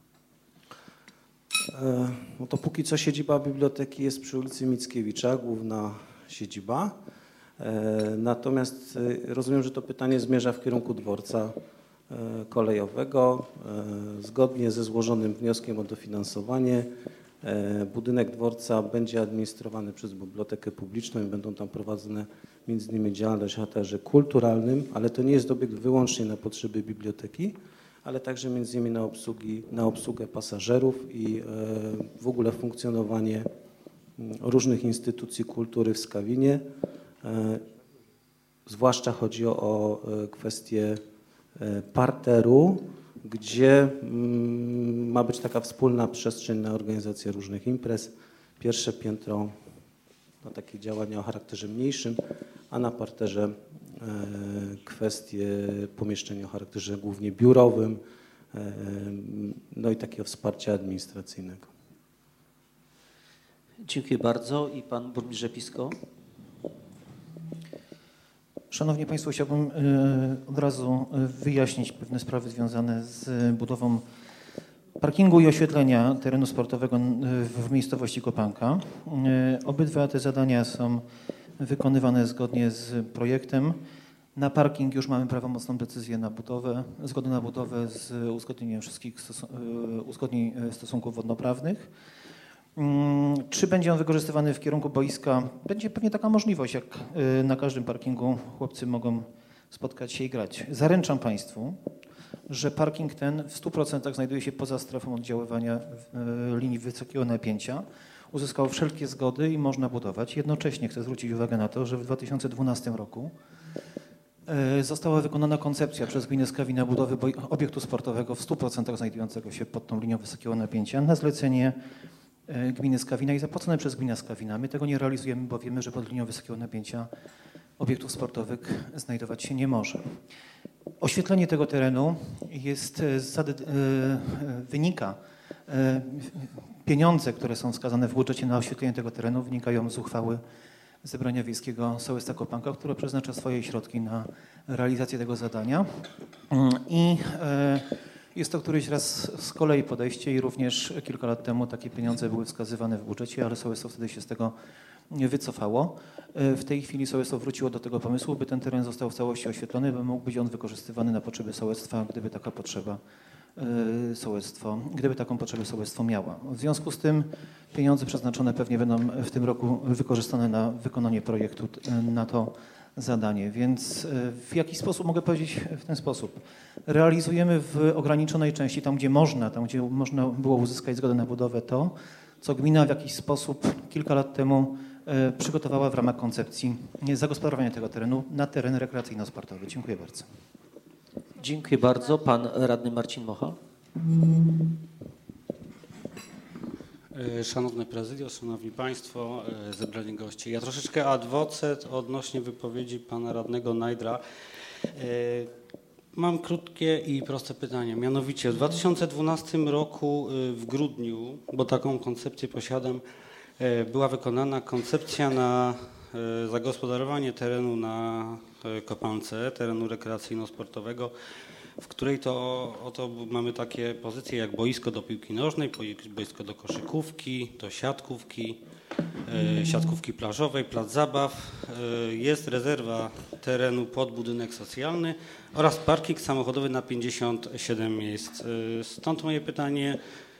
no to póki co siedziba biblioteki jest przy ulicy Mickiewicza, główna siedziba. Natomiast rozumiem, że to pytanie zmierza w kierunku dworca kolejowego. Zgodnie ze złożonym wnioskiem o dofinansowanie budynek dworca będzie administrowany przez bibliotekę publiczną i będą tam prowadzone między innymi działalność o charakterze kulturalnym, ale to nie jest obiekt wyłącznie na potrzeby biblioteki, ale także między innymi na, obsługi, na obsługę pasażerów i w ogóle funkcjonowanie różnych instytucji kultury w Skawinie. Zwłaszcza chodzi o, o kwestię parteru, gdzie ma być taka wspólna przestrzeń na organizację różnych imprez. Pierwsze piętro na takie działania o charakterze mniejszym, a na parterze kwestie pomieszczenia o charakterze głównie biurowym, no i takiego wsparcia administracyjnego. Dziękuję bardzo. I pan burmistrz Rzepisko. Szanowni Państwo, chciałbym od razu wyjaśnić pewne sprawy związane z budową parkingu i oświetlenia terenu sportowego w miejscowości Kopanka. Obydwa te zadania są wykonywane zgodnie z projektem. Na parking już mamy prawomocną decyzję na budowę, zgodę na budowę z uzgodnieniem wszystkich stos uzgodnień stosunków wodnoprawnych. Czy będzie on wykorzystywany w kierunku boiska? Będzie pewnie taka możliwość, jak na każdym parkingu chłopcy mogą spotkać się i grać. Zaręczam Państwu, że parking ten w stu procentach znajduje się poza strefą oddziaływania linii wysokiego napięcia. Uzyskał wszelkie zgody i można budować. Jednocześnie chcę zwrócić uwagę na to, że w dwa tysiące dwunastym roku Została wykonana koncepcja przez gminę Skawina budowy obiektu sportowego w stu procentach znajdującego się pod tą linią wysokiego napięcia na zlecenie gminy Skawina i zapłacone przez gminę Skawina. My tego nie realizujemy, bo wiemy, że pod linią wysokiego napięcia obiektów sportowych znajdować się nie może. Oświetlenie tego terenu jest, wynika, pieniądze, które są wskazane w budżecie na oświetlenie tego terenu, wynikają z uchwały Zebrania Wiejskiego Sołectwa Kopanka, które przeznacza swoje środki na realizację tego zadania. I jest to któryś raz z kolei podejście i również kilka lat temu takie pieniądze były wskazywane w budżecie, ale sołectwo wtedy się z tego wycofało. W tej chwili sołectwo wróciło do tego pomysłu, by ten teren został w całości oświetlony, by mógł być on wykorzystywany na potrzeby sołectwa, gdyby taka potrzeba sołectwo, gdyby taką potrzebę sołectwo miała. W związku z tym pieniądze przeznaczone pewnie będą w tym roku wykorzystane na wykonanie projektu na to zadanie. Więc w jakiś sposób mogę powiedzieć w ten sposób. Realizujemy w ograniczonej części, tam gdzie można, tam gdzie można było uzyskać zgodę na budowę to, co gmina w jakiś sposób kilka lat temu przygotowała w ramach koncepcji zagospodarowania tego terenu na teren rekreacyjno-sportowy. Dziękuję bardzo. Dziękuję bardzo. Pan radny Marcin Mocha. Szanowne Prezydium, Szanowni Państwo, zebrani goście. Ja troszeczkę ad vocet odnośnie wypowiedzi pana radnego Najdra. Mam krótkie i proste pytanie. Mianowicie w dwa tysiące dwunastym roku w grudniu, bo taką koncepcję posiadam, była wykonana koncepcja na zagospodarowanie terenu na Kopance, terenu rekreacyjno-sportowego, w której to oto mamy takie pozycje jak boisko do piłki nożnej, boisko do koszykówki, do siatkówki, siatkówki plażowej, plac zabaw. Jest rezerwa terenu pod budynek socjalny oraz parking samochodowy na pięćdziesiąt siedem miejsc. Stąd moje pytanie,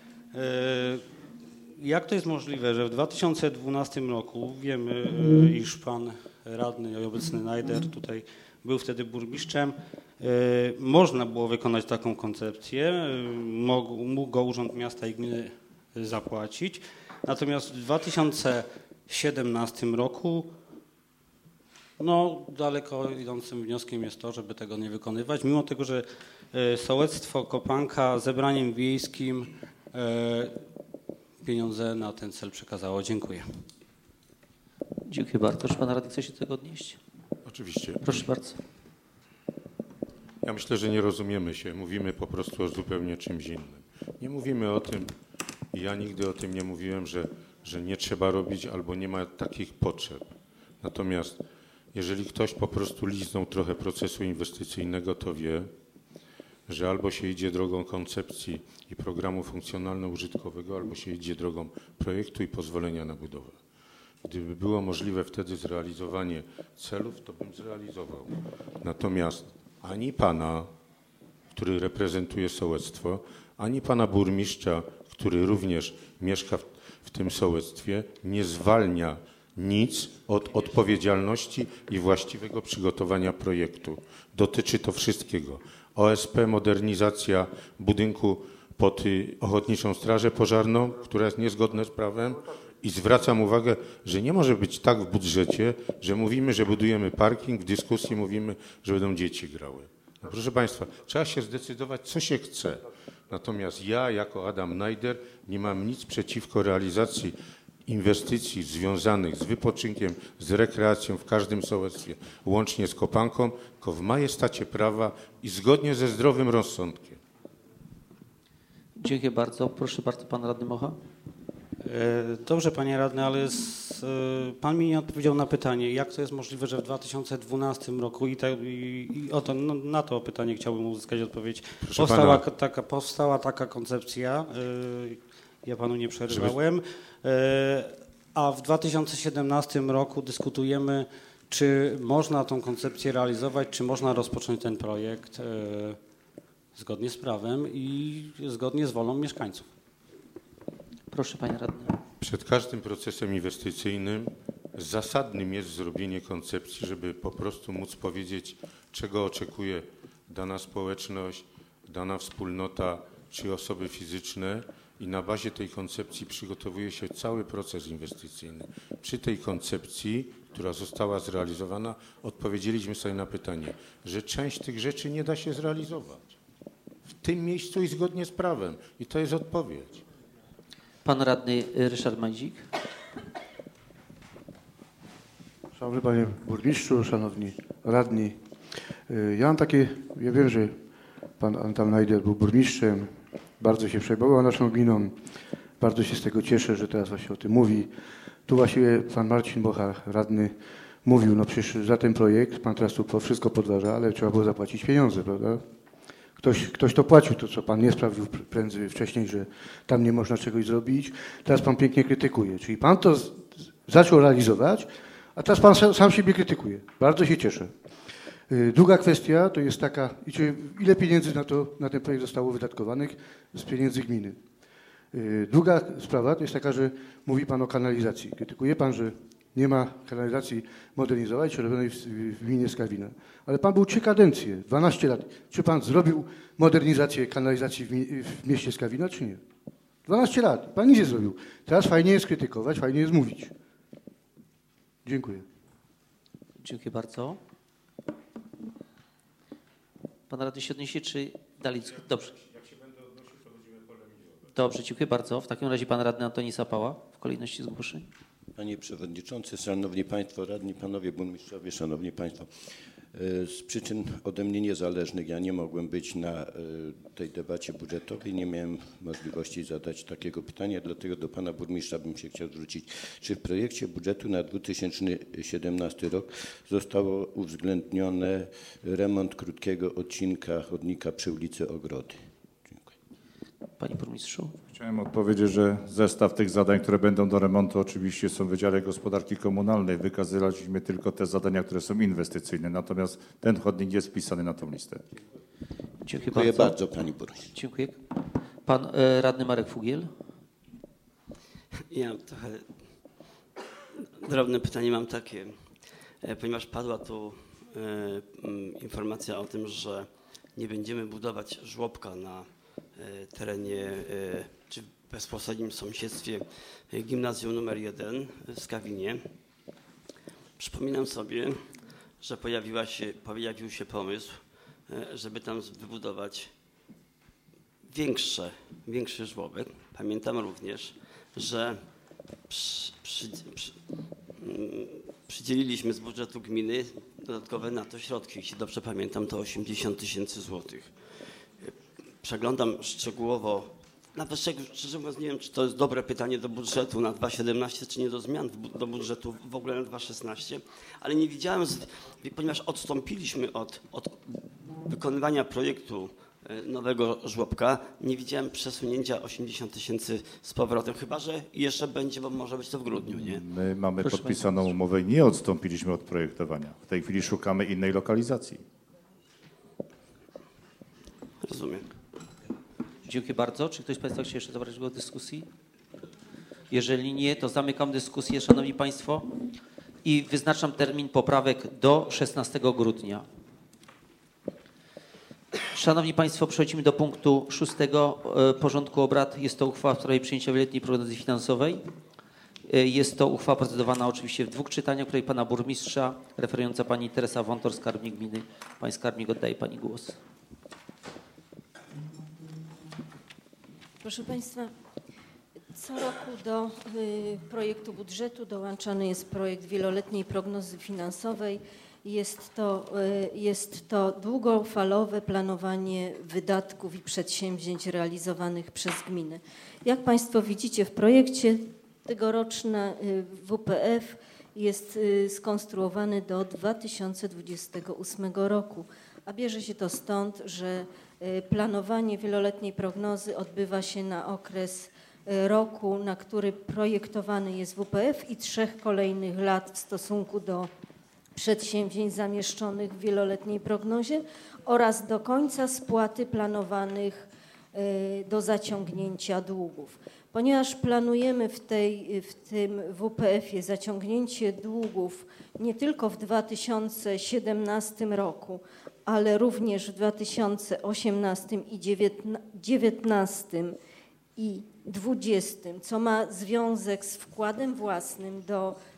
jak to jest możliwe, że w dwa tysiące dwunastym roku wiemy, iż pan radny i obecny Najder tutaj był wtedy burmistrzem, można było wykonać taką koncepcję, mógł, mógł go Urząd Miasta i Gminy zapłacić, natomiast w dwa tysiące siedemnastym roku no, daleko idącym wnioskiem jest to, żeby tego nie wykonywać, mimo tego, że sołectwo Kopanka zebraniem wiejskim pieniądze na ten cel przekazało. Dziękuję. Dziękuję bardzo. Czy pan radny chce się do tego odnieść? Oczywiście. Proszę bardzo. Ja myślę, że nie rozumiemy się. Mówimy po prostu o zupełnie czymś innym. Nie mówimy o tym, i ja nigdy o tym nie mówiłem, że, że nie trzeba robić albo nie ma takich potrzeb. Natomiast jeżeli ktoś po prostu liznął trochę procesu inwestycyjnego, to wie, że albo się idzie drogą koncepcji i programu funkcjonalno-użytkowego, albo się idzie drogą projektu i pozwolenia na budowę. Gdyby było możliwe wtedy zrealizowanie celów, to bym zrealizował. Natomiast ani pana, który reprezentuje sołectwo, ani pana burmistrza, który również mieszka w, w tym sołectwie, nie zwalnia nic od odpowiedzialności i właściwego przygotowania projektu. Dotyczy to wszystkiego. O S P, modernizacja budynku pod Ochotniczą Strażę Pożarną, która jest niezgodna z prawem. I zwracam uwagę, że nie może być tak w budżecie, że mówimy, że budujemy parking, w dyskusji mówimy, że będą dzieci grały. No proszę Państwa, trzeba się zdecydować, co się chce. Natomiast ja, jako Adam Najder, nie mam nic przeciwko realizacji inwestycji związanych z wypoczynkiem, z rekreacją w każdym sołectwie, łącznie z Kopanką, tylko w majestacie prawa i zgodnie ze zdrowym rozsądkiem. Dziękuję bardzo. Proszę bardzo, pan radny Mocha. Dobrze, panie radny, ale z, pan mi nie odpowiedział na pytanie, jak to jest możliwe, że w dwa tysiące dwunastym roku i, te, i, i o to, no, na to pytanie chciałbym uzyskać odpowiedź. Powstała taka, powstała taka koncepcja, ja panu nie przerywałem, a w dwa tysiące siedemnastym roku dyskutujemy, czy można tą koncepcję realizować, czy można rozpocząć ten projekt zgodnie z prawem i zgodnie z wolą mieszkańców. Proszę, panie radny. Przed każdym procesem inwestycyjnym zasadnym jest zrobienie koncepcji, żeby po prostu móc powiedzieć, czego oczekuje dana społeczność, dana wspólnota czy osoby fizyczne i na bazie tej koncepcji przygotowuje się cały proces inwestycyjny. Przy tej koncepcji, która została zrealizowana, odpowiedzieliśmy sobie na pytanie, że część tych rzeczy nie da się zrealizować w tym miejscu i zgodnie z prawem. I to jest odpowiedź. Pan radny Ryszard Majzik. Szanowny Panie Burmistrzu, Szanowni Radni, ja mam takie, ja wiem, że Pan Antal Najder był burmistrzem, bardzo się przejmował naszą gminą, bardzo się z tego cieszę, że teraz właśnie o tym mówi. Tu właściwie Pan Marcin Bochar, radny, mówił, no przecież za ten projekt Pan teraz tu wszystko podważa, ale trzeba było zapłacić pieniądze, prawda? Ktoś, ktoś to płacił, to co Pan nie sprawdził prędzej wcześniej, że tam nie można czegoś zrobić. Teraz Pan pięknie krytykuje, czyli Pan to z, zaczął realizować, a teraz Pan sam, sam siebie krytykuje. Bardzo się cieszę. Druga kwestia to jest taka, ile pieniędzy na, to, na ten projekt zostało wydatkowanych z pieniędzy gminy. Druga sprawa to jest taka, że mówi Pan o kanalizacji. Krytykuje Pan, że nie ma kanalizacji modernizowanej czy robionej w, w gminie Skawina. Ale Pan był trzy kadencje, dwanaście lat. Czy Pan zrobił modernizację kanalizacji w, mi, w mieście Skawina, czy nie? dwanaście lat. Pan nic nie zrobił. Teraz fajnie jest krytykować, fajnie jest mówić. Dziękuję. Dziękuję bardzo. Pan radny się odniesie, czy dalej? Dobrze. Jak się będę odnosił, to będziemy polemizować. Dobrze, dziękuję bardzo. W takim razie pan radny Antoni Sapała w kolejności zgłoszeń. Panie Przewodniczący, Szanowni Państwo Radni, Panowie Burmistrzowie, Szanowni Państwo. Z przyczyn ode mnie niezależnych ja nie mogłem być na tej debacie budżetowej, nie miałem możliwości zadać takiego pytania, dlatego do Pana Burmistrza bym się chciał zwrócić. Czy w projekcie budżetu na dwa tysiące siedemnasty rok zostało uwzględniony remont krótkiego odcinka chodnika przy ulicy Ogrody? Dziękuję. Panie Burmistrzu. Chciałem odpowiedzieć, że zestaw tych zadań, które będą do remontu, oczywiście są w Wydziale Gospodarki Komunalnej. Wykazaliśmy tylko te zadania, które są inwestycyjne, natomiast ten chodnik jest wpisany na tą listę. Dziękuję, Dziękuję bardzo. bardzo, Pani Burmistrz. Dziękuję. Pan e, radny Marek Fugiel. Ja trochę drobne pytanie mam takie, ponieważ padła tu e, informacja o tym, że nie będziemy budować żłobka na e, terenie e, czy w bezpośrednim sąsiedztwie gimnazjum numer jeden w Skawinie. Przypominam sobie, że pojawiła się, pojawił się pomysł, żeby tam wybudować większe, większy żłobek. Pamiętam również, że przy, przy, przy, przydzieliliśmy z budżetu gminy dodatkowe na to środki. Jeśli dobrze pamiętam, to osiemdziesiąt tysięcy złotych. Przeglądam szczegółowo, nawet szczerze mówiąc nie wiem, czy to jest dobre pytanie do budżetu na dwa tysiące siedemnaście, czy nie do zmian do budżetu w ogóle na dwa tysiące szesnaście, ale nie widziałem, ponieważ odstąpiliśmy od, od wykonywania projektu nowego żłobka, nie widziałem przesunięcia osiemdziesiąt tysięcy z powrotem, chyba że jeszcze będzie, bo może być to w grudniu, nie? My mamy Proszę podpisaną umowę i nie odstąpiliśmy od projektowania. W tej chwili szukamy innej lokalizacji. Rozumiem. Dziękuję bardzo. Czy ktoś z Państwa chce jeszcze zabrać głos w dyskusji? Jeżeli nie, to zamykam dyskusję, Szanowni Państwo, i wyznaczam termin poprawek do szesnastego grudnia. Szanowni Państwo, przechodzimy do punktu szóstego porządku obrad. Jest to uchwała w sprawie przyjęcia wieloletniej prognozy finansowej. Jest to uchwała procedowana oczywiście w dwóch czytaniach, której Pana Burmistrza, referująca Pani Teresa Wątor, skarbnik gminy. Pani skarbnik, oddaje Pani głos. Proszę Państwa, co roku do y, projektu budżetu dołączany jest projekt wieloletniej prognozy finansowej. Jest to, y, jest to długofalowe planowanie wydatków i przedsięwzięć realizowanych przez gminy. Jak Państwo widzicie w projekcie, tegoroczny y, W P F jest y, skonstruowany do dwa tysiące dwudziestego ósmego roku, a bierze się to stąd, że planowanie wieloletniej prognozy odbywa się na okres roku, na który projektowany jest W P F i trzech kolejnych lat w stosunku do przedsięwzięć zamieszczonych w wieloletniej prognozie oraz do końca spłaty planowanych do zaciągnięcia długów. Ponieważ planujemy w, tej, w tym W P F-ie zaciągnięcie długów nie tylko w dwa tysiące siedemnastym roku, ale również w dwa tysiące osiemnastym i dziewiętnastym i dwudziestym, co ma związek z wkładem własnym do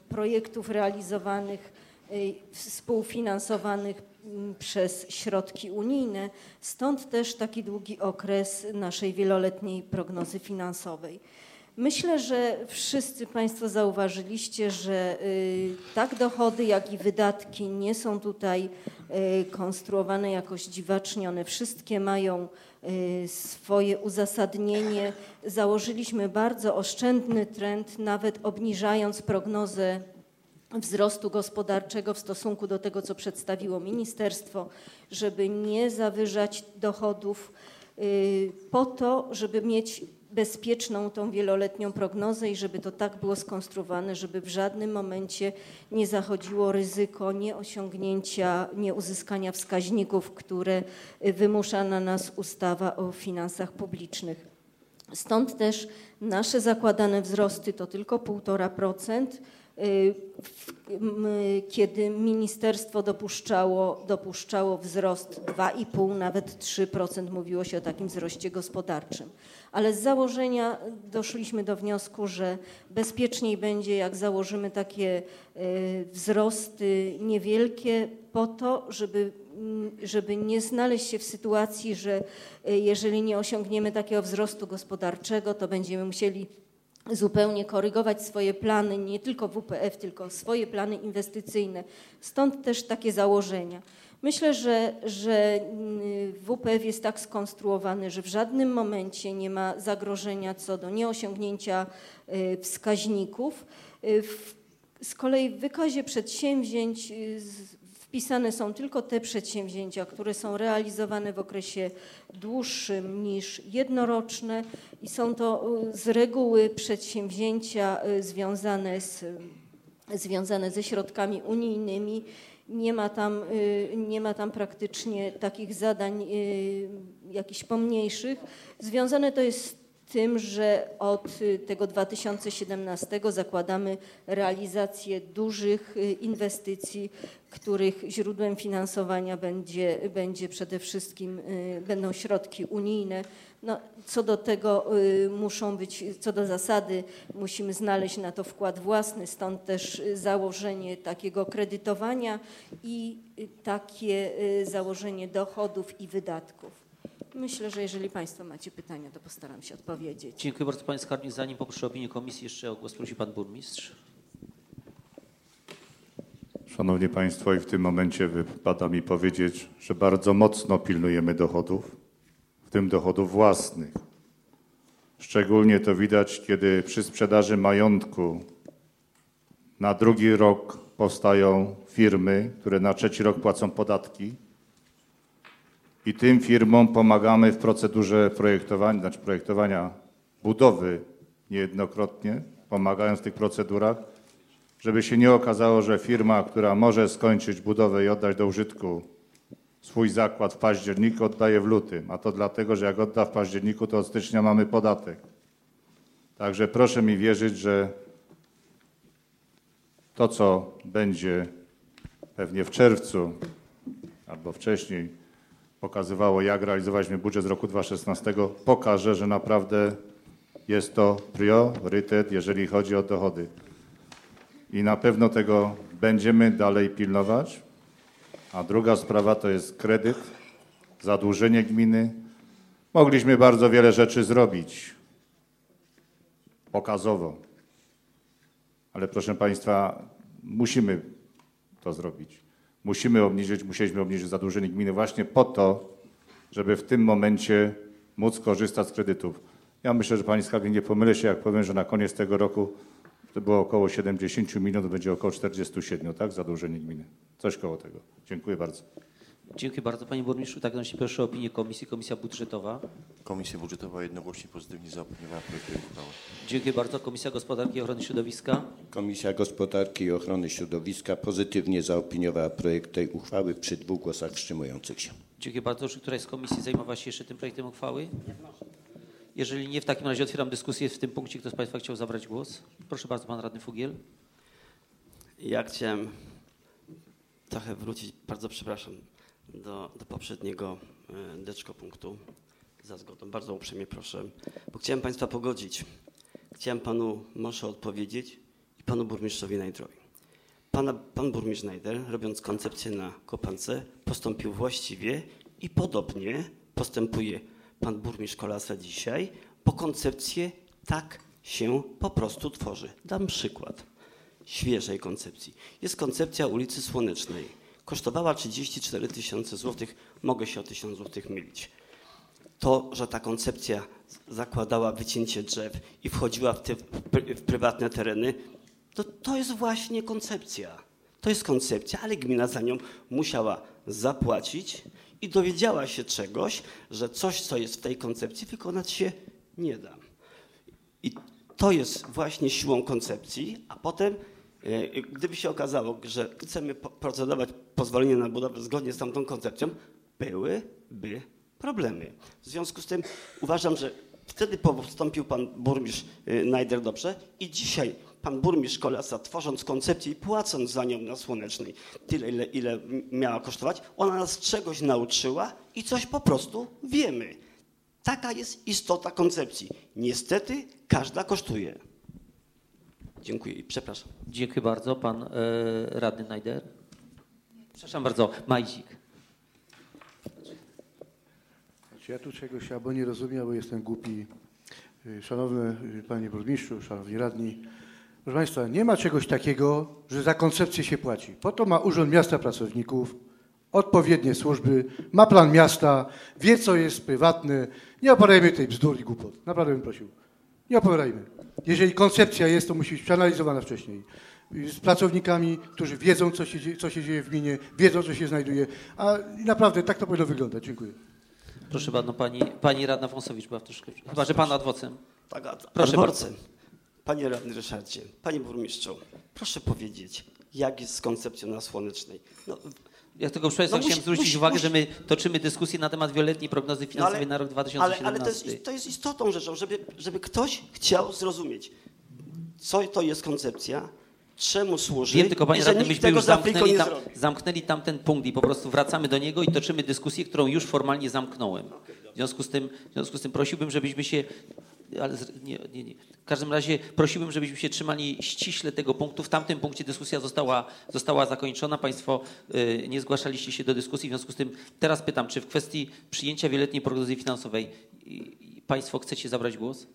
projektów realizowanych, współfinansowanych przez środki unijne, stąd też taki długi okres naszej wieloletniej prognozy finansowej. Myślę, że wszyscy Państwo zauważyliście, że tak dochody, jak i wydatki nie są tutaj konstruowane jakoś dziwacznie. One wszystkie mają swoje uzasadnienie. Założyliśmy bardzo oszczędny trend, nawet obniżając prognozę wzrostu gospodarczego w stosunku do tego, co przedstawiło ministerstwo, żeby nie zawyżać dochodów po to, żeby mieć bezpieczną tą wieloletnią prognozę i żeby to tak było skonstruowane, żeby w żadnym momencie nie zachodziło ryzyko nieosiągnięcia, nieuzyskania wskaźników, które wymusza na nas ustawa o finansach publicznych. Stąd też nasze zakładane wzrosty to tylko półtora procent, kiedy ministerstwo dopuszczało, dopuszczało wzrost dwa i pół, nawet trzy procent, mówiło się o takim wzroście gospodarczym. Ale z założenia doszliśmy do wniosku, że bezpieczniej będzie, jak założymy takie wzrosty niewielkie po to, żeby, żeby nie znaleźć się w sytuacji, że jeżeli nie osiągniemy takiego wzrostu gospodarczego, to będziemy musieli zupełnie korygować swoje plany, nie tylko W P F, tylko swoje plany inwestycyjne. Stąd też takie założenia. Myślę, że, że W P F jest tak skonstruowany, że w żadnym momencie nie ma zagrożenia co do nieosiągnięcia wskaźników. Z kolei w wykazie przedsięwzięć wpisane są tylko te przedsięwzięcia, które są realizowane w okresie dłuższym niż jednoroczne i są to z reguły przedsięwzięcia związane, z, związane ze środkami unijnymi. Nie ma tam, nie ma tam praktycznie takich zadań jakichś pomniejszych. Związane to jest z tym, że od tego dwa tysiące siedemnastego zakładamy realizację dużych inwestycji, których źródłem finansowania będzie, będzie przede wszystkim, będą środki unijne. No, co do tego muszą być, co do zasady musimy znaleźć na to wkład własny, stąd też założenie takiego kredytowania i takie założenie dochodów i wydatków. Myślę, że jeżeli Państwo macie pytania, to postaram się odpowiedzieć. Dziękuję bardzo Panie Skarbnik. Zanim poproszę opinię komisji, jeszcze o głos prosi Pan Burmistrz. Szanowni Państwo, i w tym momencie wypada mi powiedzieć, że bardzo mocno pilnujemy dochodów, w tym dochodów własnych. Szczególnie to widać, kiedy przy sprzedaży majątku na drugi rok powstają firmy, które na trzeci rok płacą podatki i tym firmom pomagamy w procedurze projektowania, znaczy projektowania budowy niejednokrotnie, pomagając w tych procedurach, żeby się nie okazało, że firma, która może skończyć budowę i oddać do użytku swój zakład w październiku, oddaje w lutym. A to dlatego, że jak odda w październiku, to od stycznia mamy podatek. Także proszę mi wierzyć, że to, co będzie pewnie w czerwcu albo wcześniej pokazywało, jak realizowaliśmy budżet z roku dwa tysiące szesnastego, pokaże, że naprawdę jest to priorytet, jeżeli chodzi o dochody. I na pewno tego będziemy dalej pilnować. A druga sprawa to jest kredyt, zadłużenie gminy. Mogliśmy bardzo wiele rzeczy zrobić pokazowo, ale proszę Państwa, musimy to zrobić. Musimy obniżyć, musieliśmy obniżyć zadłużenie gminy właśnie po to, żeby w tym momencie móc korzystać z kredytów. Ja myślę, że Pani Skarbnik, nie pomylę się, jak powiem, że na koniec tego roku to było około siedemdziesiąt milionów, będzie około czterdzieści siedem, tak? Zadłużenie gminy. Coś koło tego. Dziękuję bardzo. Dziękuję bardzo Panie Burmistrzu. Tak, no, proszę o opinię komisji. Komisja budżetowa. Komisja budżetowa jednogłośnie pozytywnie zaopiniowała projekt uchwały. Dziękuję bardzo. Komisja Gospodarki i Ochrony Środowiska. Komisja Gospodarki i Ochrony Środowiska pozytywnie zaopiniowała projekt tej uchwały przy dwóch głosach wstrzymujących się. Dziękuję bardzo. Czy któraś z komisji zajmowała się jeszcze tym projektem uchwały? Jeżeli nie, w takim razie otwieram dyskusję w tym punkcie. Kto z Państwa chciał zabrać głos? Proszę bardzo, Pan Radny Fugiel. Ja chciałem trochę wrócić, bardzo przepraszam, do, do poprzedniego deczko punktu za zgodą. Bardzo uprzejmie proszę, bo chciałem Państwa pogodzić. Chciałem Panu Moszo odpowiedzieć i panu burmistrzowi Najdrowi. Pana, pan burmistrz Najder, robiąc koncepcję na Kopance, postąpił właściwie i podobnie postępuje pan burmistrz Kolasa dzisiaj, bo koncepcję tak się po prostu tworzy. Dam przykład świeżej koncepcji. Jest koncepcja ulicy Słonecznej. Kosztowała trzydzieści cztery tysiące złotych, mogę się o tysiąc złotych mylić. To, że ta koncepcja zakładała wycięcie drzew i wchodziła w te w prywatne tereny, to, to jest właśnie koncepcja. To jest koncepcja, ale gmina za nią musiała zapłacić i dowiedziała się czegoś, że coś, co jest w tej koncepcji, wykonać się nie da. I to jest właśnie siłą koncepcji, a potem, gdyby się okazało, że chcemy procedować pozwolenie na budowę zgodnie z tamtą koncepcją, byłyby problemy. W związku z tym uważam, że wtedy postąpił pan burmistrz Najder dobrze i dzisiaj pan burmistrz Kolasa, tworząc koncepcję i płacąc za nią na Słonecznej tyle, ile, ile miała kosztować, ona nas czegoś nauczyła i coś po prostu wiemy. Taka jest istota koncepcji. Niestety każda kosztuje. Dziękuję i przepraszam. Dziękuję bardzo. Pan e, radny Najder. Przepraszam bardzo. Majzik. Ja tu czegoś albo nie rozumiem, albo jestem głupi. Szanowny panie burmistrzu, szanowni radni. Proszę państwa, nie ma czegoś takiego, że za koncepcję się płaci. Po to ma Urząd Miasta pracowników, odpowiednie służby, ma plan miasta, wie co jest prywatne. Nie opowiadajmy tej bzdur i głupot. Naprawdę bym prosił. Nie opowiadajmy. Jeżeli koncepcja jest, to musi być przeanalizowana wcześniej. Z pracownikami, którzy wiedzą, co się, dzieje, co się dzieje w gminie, wiedzą, co się znajduje. A naprawdę tak to powinno wyglądać. Dziękuję. Proszę bardzo, pani, pani radna Wąsowicz była troszkę. Chyba, że pan adwocem. Tak, ad, proszę adwocem. bardzo. Panie radny Ryszardzie, panie burmistrzu, proszę powiedzieć, jak jest z koncepcją na Słonecznej? No, ja tylko proszę Państwa, no chciałem musi, zwrócić musi, uwagę, musi. że my toczymy dyskusję na temat wieloletniej prognozy finansowej ale, na rok dwa tysiące siedemnasty. Ale, ale to, jest, to jest istotą rzeczą, żeby, żeby ktoś chciał zrozumieć, co to jest koncepcja, czemu służy. Wiem, tylko panie i że radny, nikt myśmy tego już za friko zamknęli, nie tam, zrobi. zamknęli tamten punkt i po prostu wracamy do niego i toczymy dyskusję, którą już formalnie zamknąłem. W związku z tym, w związku z tym prosiłbym, żebyśmy się... Ale nie, nie, nie. W każdym razie prosiłbym, żebyśmy się trzymali ściśle tego punktu. W tamtym punkcie dyskusja została, została zakończona. Państwo y, nie zgłaszaliście się do dyskusji. W związku z tym teraz pytam, czy w kwestii przyjęcia wieloletniej prognozy finansowej y, y, Państwo chcecie zabrać głos?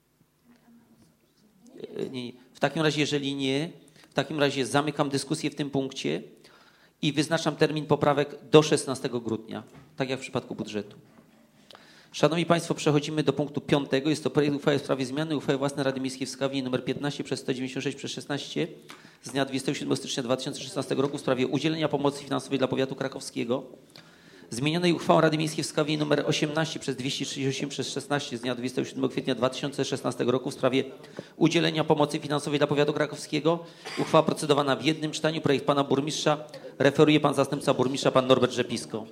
Y, nie, nie. W takim razie, jeżeli nie, w takim razie zamykam dyskusję w tym punkcie i wyznaczam termin poprawek do szesnastego grudnia, tak jak w przypadku budżetu. Szanowni Państwo, przechodzimy do punktu piątego. Jest to projekt uchwały w sprawie zmiany uchwały własnej Rady Miejskiej w Skawinie nr piętnaście przez sto dziewięćdziesiąt sześć przez szesnaście z dnia dwudziestego siódmego stycznia dwa tysiące szesnastego roku w sprawie udzielenia pomocy finansowej dla powiatu krakowskiego. Zmienionej uchwałą Rady Miejskiej w Skawinie nr osiemnaście przez dwieście trzydzieści osiem przez szesnaście z dnia dwudziestego siódmego kwietnia dwa tysiące szesnastego roku w sprawie udzielenia pomocy finansowej dla powiatu krakowskiego. Uchwała procedowana w jednym czytaniu. Projekt pana burmistrza referuje pan zastępca burmistrza, pan Norbert Rzepisko.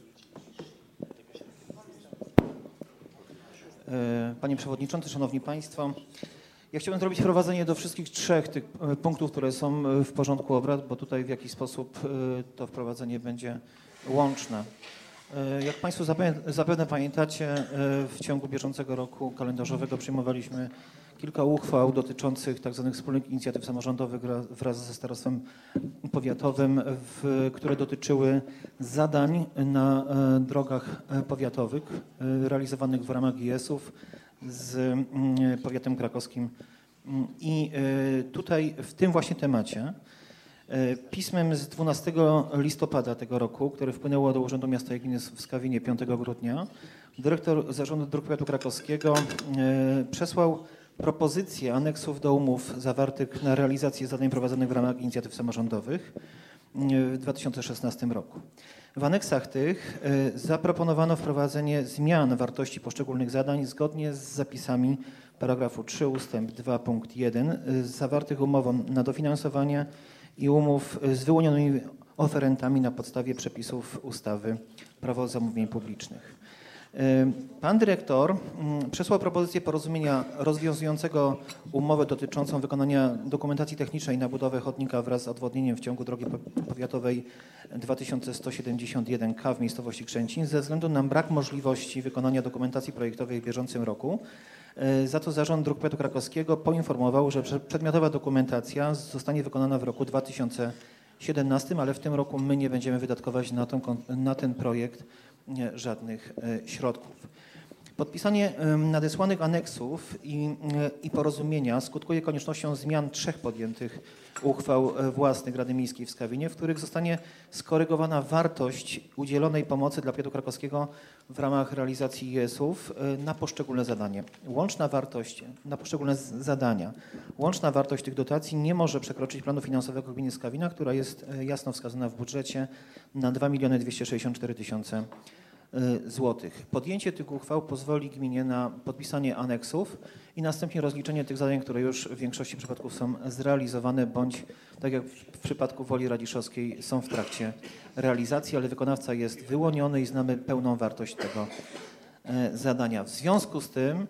Panie Przewodniczący, Szanowni Państwo, ja chciałbym zrobić wprowadzenie do wszystkich trzech tych punktów, które są w porządku obrad, bo tutaj w jakiś sposób to wprowadzenie będzie łączne. Jak Państwo zapewne pamiętacie, w ciągu bieżącego roku kalendarzowego przyjmowaliśmy kilka uchwał dotyczących tzw. wspólnych inicjatyw samorządowych wraz ze starostwem powiatowym, w, które dotyczyły zadań na drogach powiatowych realizowanych w ramach G I S-ów z powiatem krakowskim. I tutaj w tym właśnie temacie pismem z dwunastego listopada tego roku, które wpłynęło do Urzędu Miasta i Gminy w Skawinie piątego grudnia, dyrektor Zarządu Dróg Powiatu Krakowskiego przesłał propozycje aneksów do umów zawartych na realizację zadań prowadzonych w ramach inicjatyw samorządowych w dwa tysiące szesnastym roku. W aneksach tych zaproponowano wprowadzenie zmian wartości poszczególnych zadań zgodnie z zapisami paragrafu trzy ustęp dwa punkt jeden zawartych umową na dofinansowanie i umów z wyłonionymi oferentami na podstawie przepisów ustawy Prawo zamówień publicznych. Pan dyrektor przesłał propozycję porozumienia rozwiązującego umowę dotyczącą wykonania dokumentacji technicznej na budowę chodnika wraz z odwodnieniem w ciągu drogi powiatowej dwa tysiące sto siedemdziesiąt jeden K w miejscowości Krzęcin ze względu na brak możliwości wykonania dokumentacji projektowej w bieżącym roku. Za to Zarząd Dróg Powiatu Krakowskiego poinformował, że przedmiotowa dokumentacja zostanie wykonana w roku dwa tysiące siedemnastym, ale w tym roku my nie będziemy wydatkować na, tą, na ten projekt żadnych środków. Podpisanie nadesłanych aneksów i, i porozumienia skutkuje koniecznością zmian trzech podjętych uchwał własnych Rady Miejskiej w Skawinie, w których zostanie skorygowana wartość udzielonej pomocy dla powiatu krakowskiego w ramach realizacji I S ów na poszczególne zadanie. Łączna wartość na poszczególne zadania. Łączna wartość tych dotacji nie może przekroczyć planu finansowego gminy Skawina, która jest jasno wskazana w budżecie na dwa miliony dwieście sześćdziesiąt cztery tysiące złotych. Podjęcie tych uchwał pozwoli gminie na podpisanie aneksów i następnie rozliczenie tych zadań, które już w większości przypadków są zrealizowane, bądź tak jak w przypadku Woli Radziszowskiej są w trakcie realizacji, ale wykonawca jest wyłoniony i znamy pełną wartość tego zadania. W związku z tym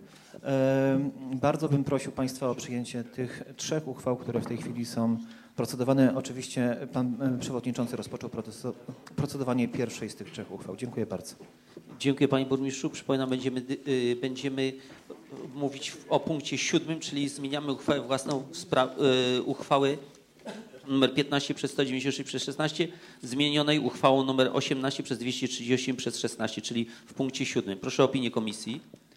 bardzo bym prosił Państwa o przyjęcie tych trzech uchwał, które w tej chwili są procedowane. Oczywiście Pan Przewodniczący rozpoczął procedowanie pierwszej z tych trzech uchwał. Dziękuję bardzo. Dziękuję Panie Burmistrzu. Przypominam, będziemy, y, będziemy mówić o punkcie siódmym, czyli zmieniamy uchwałę własną, y, uchwałę numer piętnaście przez sto dziewięćdziesiąt sześć przez szesnaście, zmienionej uchwałą numer osiemnaście przez dwieście trzydzieści osiem przez szesnaście, czyli w punkcie siódmym. Proszę o opinię komisji.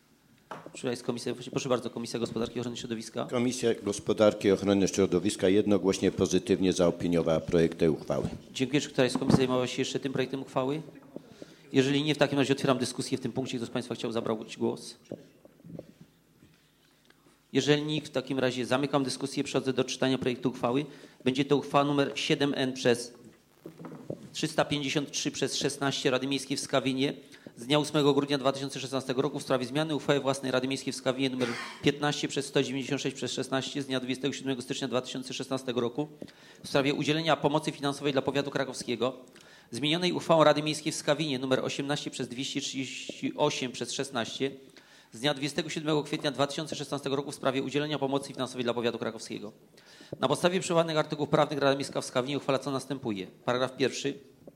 Jest komisja, proszę bardzo, Komisja Gospodarki i Ochrony Środowiska. Komisja Gospodarki i Ochrony Środowiska jednogłośnie pozytywnie zaopiniowała projekt tej uchwały. Dziękuję. Czy któraś z komisji zajmowała się jeszcze tym projektem uchwały? Jeżeli nie, w takim razie otwieram dyskusję w tym punkcie. Kto z Państwa chciał zabrać głos? Jeżeli nikt, w takim razie zamykam dyskusję, przechodzę do czytania projektu uchwały. Będzie to uchwała numer siedem N przez trzysta pięćdziesiąt trzy przez szesnaście Rady Miejskiej w Skawinie z dnia ósmego grudnia dwa tysiące szesnastego roku w sprawie zmiany uchwały własnej Rady Miejskiej w Skawinie nr piętnaście przez sto dziewięćdziesiąt sześć przez szesnaście z dnia dwudziestego siódmego stycznia dwa tysiące szesnastego roku w sprawie udzielenia pomocy finansowej dla powiatu krakowskiego, zmienionej uchwałą Rady Miejskiej w Skawinie nr osiemnaście przez dwieście trzydzieści osiem przez szesnaście z dnia dwudziestego siódmego kwietnia dwa tysiące szesnastego roku w sprawie udzielenia pomocy finansowej dla powiatu krakowskiego. Na podstawie przywołanych artykułów prawnych Rada Miejska w Skawinie uchwala co następuje. Paragraf pierwszy.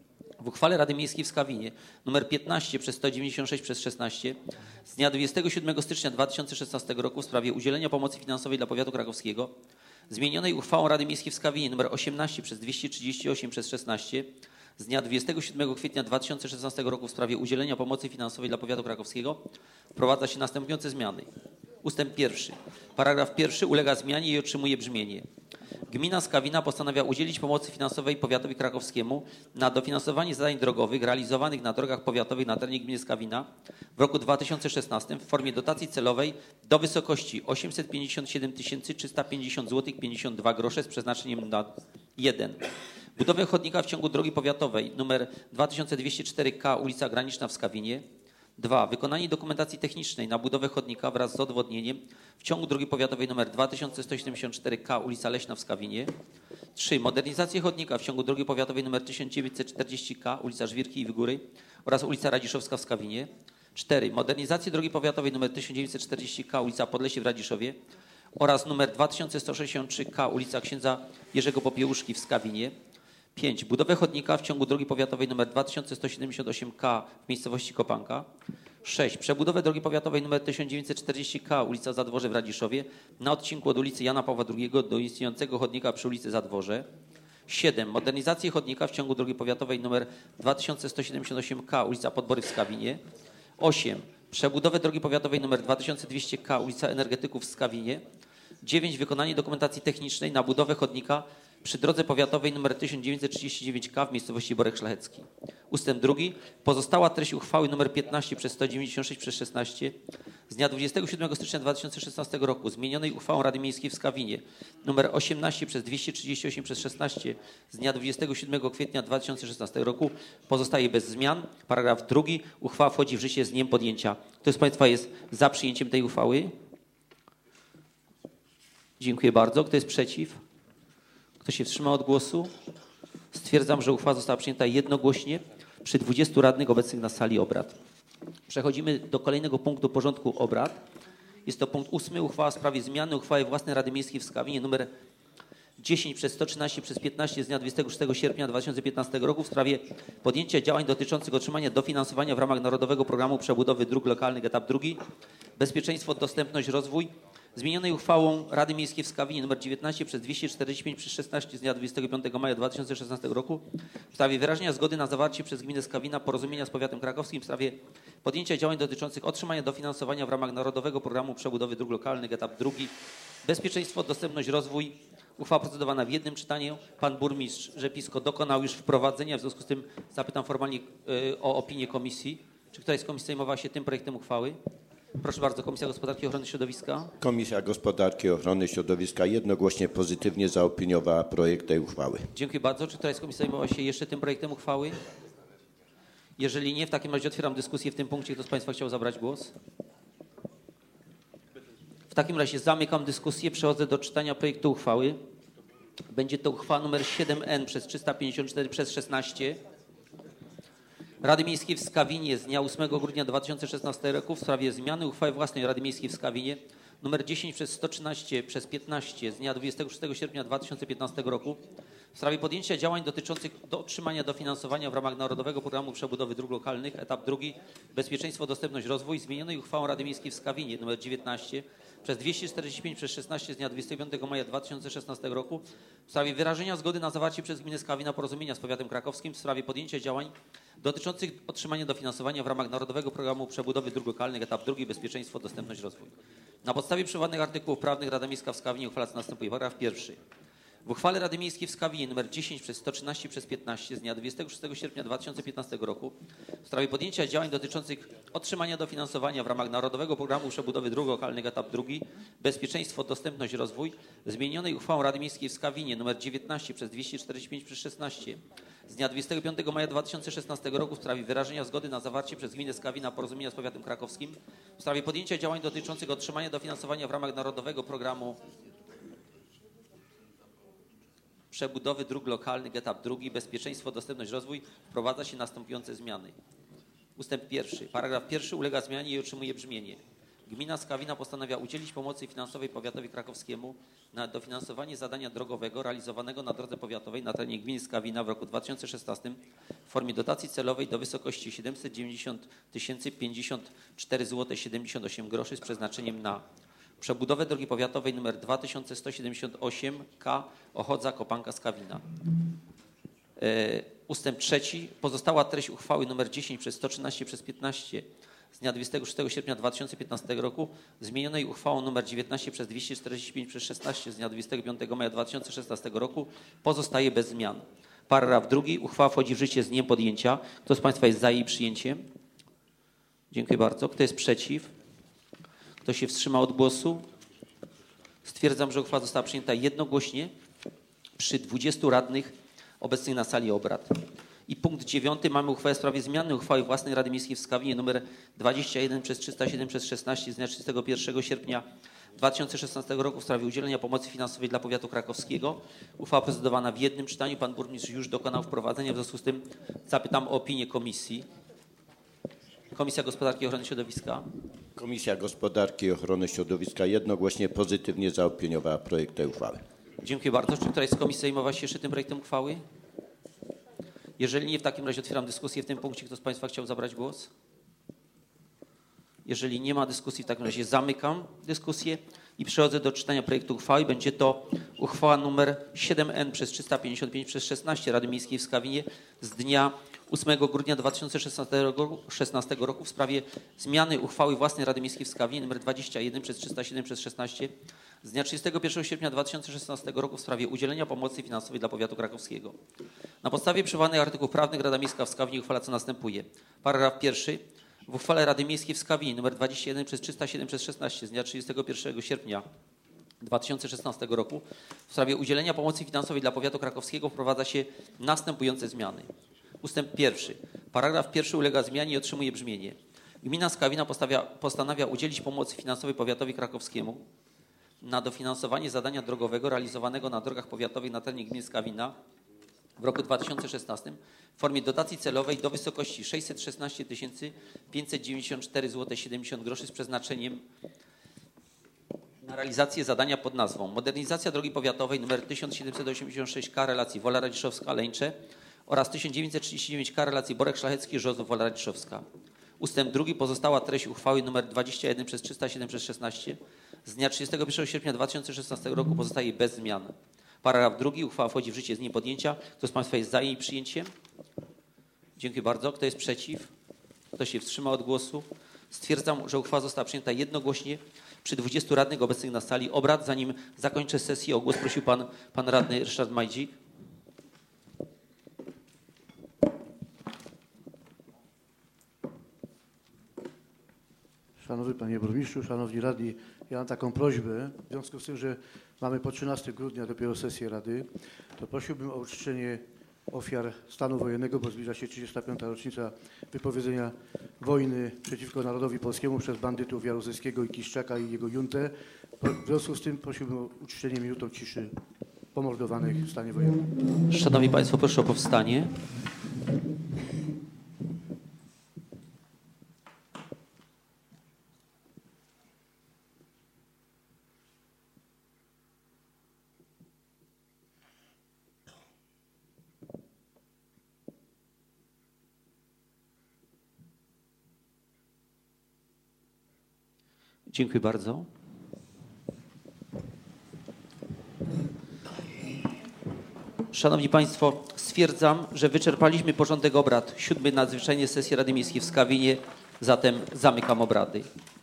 W uchwale Rady Miejskiej w Skawinie nr piętnaście przez sto dziewięćdziesiąt sześć przez szesnaście z dnia dwudziestego siódmego stycznia dwa tysiące szesnastego roku w sprawie udzielenia pomocy finansowej dla powiatu krakowskiego, zmienionej uchwałą Rady Miejskiej w Skawinie nr osiemnaście przez dwieście trzydzieści osiem przez szesnaście z dnia dwudziestego siódmego kwietnia dwa tysiące szesnastego roku w sprawie udzielenia pomocy finansowej dla powiatu krakowskiego wprowadza się następujące zmiany. Ustęp pierwszy. Paragraf pierwszy ulega zmianie i otrzymuje brzmienie. Gmina Skawina postanawia udzielić pomocy finansowej powiatowi krakowskiemu na dofinansowanie zadań drogowych realizowanych na drogach powiatowych na terenie gminy Skawina w roku dwa tysiące szesnastym w formie dotacji celowej do wysokości osiemset pięćdziesiąt siedem tysięcy trzysta pięćdziesiąt złotych pięćdziesiąt dwa grosze z przeznaczeniem na jeden. Budowę chodnika w ciągu drogi powiatowej nr dwa tysiące dwieście cztery K ulica Graniczna w Skawinie. dwa. Wykonanie dokumentacji technicznej na budowę chodnika wraz z odwodnieniem w ciągu drogi powiatowej nr dwa tysiące sto siedemdziesiąt cztery K ulica Leśna w Skawinie. trzy. Modernizację chodnika w ciągu drogi powiatowej nr tysiąc dziewięćset czterdzieści K ulica Żwirki i Wygóry oraz ulica Radziszowska w Skawinie. cztery. Modernizację drogi powiatowej nr tysiąc dziewięćset czterdzieści K ulica Podlesie w Radziszowie oraz nr dwa tysiące sto sześćdziesiąt trzy K ulica Księdza Jerzego Popiełuszki w Skawinie. pięć. Budowę chodnika w ciągu drogi powiatowej nr dwa tysiące sto siedemdziesiąt osiem K w miejscowości Kopanka. sześć. Przebudowę drogi powiatowej nr tysiąc dziewięćset czterdzieści K ulica Zadworze w Radziszowie na odcinku od ulicy Jana Pawła drugiego do istniejącego chodnika przy ulicy Zadworze. siedem. Modernizację chodnika w ciągu drogi powiatowej nr dwa tysiące sto siedemdziesiąt osiem K ulica Podbory w Skawinie. osiem. Przebudowę drogi powiatowej nr dwa tysiące dwieście K ulica Energetyków w Skawinie. dziewięć. Wykonanie dokumentacji technicznej na budowę chodnika przy drodze powiatowej nr tysiąc dziewięćset trzydzieści dziewięć K w miejscowości Borek Szlachecki. Ustęp drugi. Pozostała treść uchwały nr piętnaście przez sto dziewięćdziesiąt sześć przez szesnaście z dnia dwudziestego siódmego stycznia dwa tysiące szesnastego roku zmienionej uchwałą Rady Miejskiej w Skawinie nr osiemnaście przez dwieście trzydzieści osiem przez szesnaście z dnia dwudziestego siódmego kwietnia dwa tysiące szesnastego roku pozostaje bez zmian. Paragraf drugi. Uchwała wchodzi w życie z dniem podjęcia. Kto z Państwa jest za przyjęciem tej uchwały? Dziękuję bardzo. Kto jest przeciw? Kto się wstrzymał od głosu? Stwierdzam, że uchwała została przyjęta jednogłośnie przy dwudziestu radnych obecnych na sali obrad. Przechodzimy do kolejnego punktu porządku obrad. Jest to punkt ósmy, uchwała w sprawie zmiany uchwały własnej Rady Miejskiej w Skawinie nr dziesięć przez sto trzynaście przez piętnaście z dnia dwudziestego szóstego sierpnia dwa tysiące piętnastego roku w sprawie podjęcia działań dotyczących otrzymania dofinansowania w ramach Narodowego Programu Przebudowy Dróg Lokalnych etap drugi, bezpieczeństwo, dostępność, rozwój, zmienionej uchwałą Rady Miejskiej w Skawinie nr dziewiętnaście przez dwieście czterdzieści pięć przez szesnaście z dnia dwudziestego piątego maja dwa tysiące szesnastego roku w sprawie wyrażenia zgody na zawarcie przez gminę Skawina porozumienia z powiatem krakowskim w sprawie podjęcia działań dotyczących otrzymania dofinansowania w ramach Narodowego Programu Przebudowy Dróg Lokalnych etap drugi, bezpieczeństwo, dostępność, rozwój. Uchwała procedowana w jednym czytaniu. Pan burmistrz Rzepisko dokonał już wprowadzenia, w związku z tym zapytam formalnie y, o opinię komisji. Czy któraś z komisji zajmowała się tym projektem uchwały? Proszę bardzo, Komisja Gospodarki i Ochrony Środowiska. Komisja Gospodarki i Ochrony Środowiska jednogłośnie pozytywnie zaopiniowała projekt tej uchwały. Dziękuję bardzo. Czy któraś z komisji zajmowała się jeszcze tym projektem uchwały? Jeżeli nie, w takim razie otwieram dyskusję w tym punkcie. Kto z Państwa chciał zabrać głos? W takim razie zamykam dyskusję. Przechodzę do czytania projektu uchwały. Będzie to uchwała nr siedem N przez trzysta pięćdziesiąt cztery przez szesnaście Rady Miejskiej w Skawinie z dnia ósmego grudnia dwa tysiące szesnastego roku w sprawie zmiany uchwały własnej Rady Miejskiej w Skawinie nr dziesięć przez sto trzynaście przez piętnaście z dnia dwudziestego szóstego sierpnia dwa tysiące piętnastego roku w sprawie podjęcia działań dotyczących do otrzymania dofinansowania w ramach Narodowego Programu Przebudowy Dróg Lokalnych etap drugi, bezpieczeństwo, dostępność, rozwój, zmienionej uchwałą Rady Miejskiej w Skawinie nr dziewiętnaście przez dwieście czterdzieści pięć przez szesnaście z dnia dwudziestego piątego maja dwa tysiące szesnastego roku w sprawie wyrażenia zgody na zawarcie przez gminę Skawina porozumienia z powiatem krakowskim w sprawie podjęcia działań dotyczących otrzymania dofinansowania w ramach Narodowego Programu Przebudowy Dróg Lokalnych etap drugi, bezpieczeństwo, dostępność, rozwój. Na podstawie przywołanych artykułów prawnych Rada Miejska w Skawinie uchwala co następuje. Paragraf pierwszy. W uchwale Rady Miejskiej w Skawinie nr dziesięć przez sto trzynaście przez piętnaście z dnia dwudziestego szóstego sierpnia dwa tysiące piętnastego roku w sprawie podjęcia działań dotyczących otrzymania dofinansowania w ramach Narodowego Programu Przebudowy Dróg Lokalnych etap drugi, bezpieczeństwo, dostępność, rozwój, zmienionej uchwałą Rady Miejskiej w Skawinie nr dziewiętnaście przez dwieście czterdzieści pięć przez szesnaście z dnia dwudziestego piątego maja dwa tysiące szesnastego roku w sprawie wyrażenia zgody na zawarcie przez gminę Skawina porozumienia z powiatem krakowskim w sprawie podjęcia działań dotyczących otrzymania dofinansowania w ramach Narodowego Programu Przebudowy Dróg Lokalnych etap drugi, bezpieczeństwo, dostępność, rozwój wprowadza się następujące zmiany. Ustęp pierwszy. Paragraf pierwszy ulega zmianie i otrzymuje brzmienie. Gmina Skawina postanawia udzielić pomocy finansowej powiatowi krakowskiemu na dofinansowanie zadania drogowego realizowanego na drodze powiatowej na terenie gminy Skawina w roku dwa tysiące szesnastym w formie dotacji celowej do wysokości siedemset dziewięćdziesiąt tysięcy pięćdziesiąt cztery złote siedemdziesiąt osiem groszy z przeznaczeniem na przebudowę drogi powiatowej nr dwa tysiące sto siedemdziesiąt osiem K Ochodza Kopanka Skawina. Yy, ustęp trzeci. Pozostała treść uchwały nr dziesięć przez sto trzynaście przez piętnaście z dnia dwudziestego szóstego sierpnia dwa tysiące piętnastego roku zmienionej uchwałą nr dziewiętnaście przez dwieście czterdzieści pięć przez szesnaście z dnia dwudziestego piątego maja dwa tysiące szesnastego roku pozostaje bez zmian. Paragraf drugi. Uchwała wchodzi w życie z dniem podjęcia. Kto z Państwa jest za jej przyjęciem? Dziękuję bardzo. Kto jest przeciw? Kto się wstrzymał od głosu? Stwierdzam, że uchwała została przyjęta jednogłośnie przy dwudziestu radnych obecnych na sali obrad. I punkt dziewiąty. Mamy uchwałę w sprawie zmiany uchwały własnej Rady Miejskiej w Skawinie nr dwadzieścia jeden przez trzysta siedem przez szesnaście z dnia trzydziestego pierwszego sierpnia dwa tysiące szesnastego roku w sprawie udzielenia pomocy finansowej dla powiatu krakowskiego. Uchwała procedowana w jednym czytaniu. Pan burmistrz już dokonał wprowadzenia, w związku z tym zapytam o opinię komisji. Komisja Gospodarki i Ochrony Środowiska. Komisja Gospodarki i Ochrony Środowiska jednogłośnie pozytywnie zaopiniowała projekt tej uchwały. Dziękuję bardzo. Czy któraś z komisji zajmowała się jeszcze tym projektem uchwały? Jeżeli nie, w takim razie otwieram dyskusję w tym punkcie. Kto z Państwa chciał zabrać głos? Jeżeli nie ma dyskusji, w takim razie zamykam dyskusję i przechodzę do czytania projektu uchwały. Będzie to uchwała nr siedem N przez trzysta pięćdziesiąt pięć przez szesnaście Rady Miejskiej w Skawinie z dnia ósmego grudnia dwa tysiące szesnastego roku w sprawie zmiany uchwały własnej Rady Miejskiej w Skawinie nr dwadzieścia jeden przez trzysta siedem przez szesnaście z dnia trzydziestego pierwszego sierpnia dwa tysiące szesnastego roku w sprawie udzielenia pomocy finansowej dla powiatu krakowskiego. Na podstawie przywołanych artykułów prawnych Rada Miejska w Skawinie uchwala co następuje. Paragraf pierwszy. W uchwale Rady Miejskiej w Skawinie nr dwadzieścia jeden przez trzysta siedem przez szesnaście z dnia trzydziestego pierwszego sierpnia dwa tysiące szesnastego roku w sprawie udzielenia pomocy finansowej dla powiatu krakowskiego wprowadza się następujące zmiany. Ustęp pierwszy. Paragraf pierwszy ulega zmianie i otrzymuje brzmienie. Gmina Skawina postawia, postanawia udzielić pomocy finansowej powiatowi krakowskiemu na dofinansowanie zadania drogowego realizowanego na drogach powiatowych na terenie gminy Skawina w roku dwa tysiące szesnastym w formie dotacji celowej do wysokości sześćset szesnaście tysięcy pięćset dziewięćdziesiąt cztery złote siedemdziesiąt groszy z przeznaczeniem na realizację zadania pod nazwą modernizacja drogi powiatowej nr tysiąc siedemset osiemdziesiąt sześć K relacji Wola Radziszowska-Leńcze oraz tysiąc dziewięćset trzydzieści dziewięć K relacji Borek Szlachecki Żozów Wola Radziszowska. Ustęp drugi pozostała treść uchwały nr dwadzieścia jeden przez trzysta siedem przez szesnaście z dnia trzydziestego pierwszego sierpnia dwa tysiące szesnastego roku pozostaje bez zmian. Paragraf drugi. Uchwała wchodzi w życie z dniem podjęcia. Kto z Państwa jest za jej przyjęciem? Dziękuję bardzo. Kto jest przeciw? Kto się wstrzymał od głosu? Stwierdzam, że uchwała została przyjęta jednogłośnie przy dwudziestu radnych obecnych na sali obrad. Zanim zakończę sesję, o głos prosił pan, pan radny Ryszard Majdzik. Szanowny Panie Burmistrzu, Szanowni Radni, ja mam taką prośbę, w związku z tym, że mamy po trzynastego grudnia dopiero sesję Rady, to prosiłbym o uczczenie ofiar stanu wojennego, bo zbliża się trzydziesta piąta rocznica wypowiedzenia wojny przeciwko narodowi polskiemu przez bandytów Jaruzelskiego i Kiszczaka i jego juntę. W związku z tym prosiłbym o uczczenie minutą ciszy pomordowanych w stanie wojennym. Szanowni Państwo, proszę o powstanie. Dziękuję bardzo. Szanowni Państwo, stwierdzam, że wyczerpaliśmy porządek obrad siódmej nadzwyczajnej sesji Rady Miejskiej w Skawinie, zatem zamykam obrady.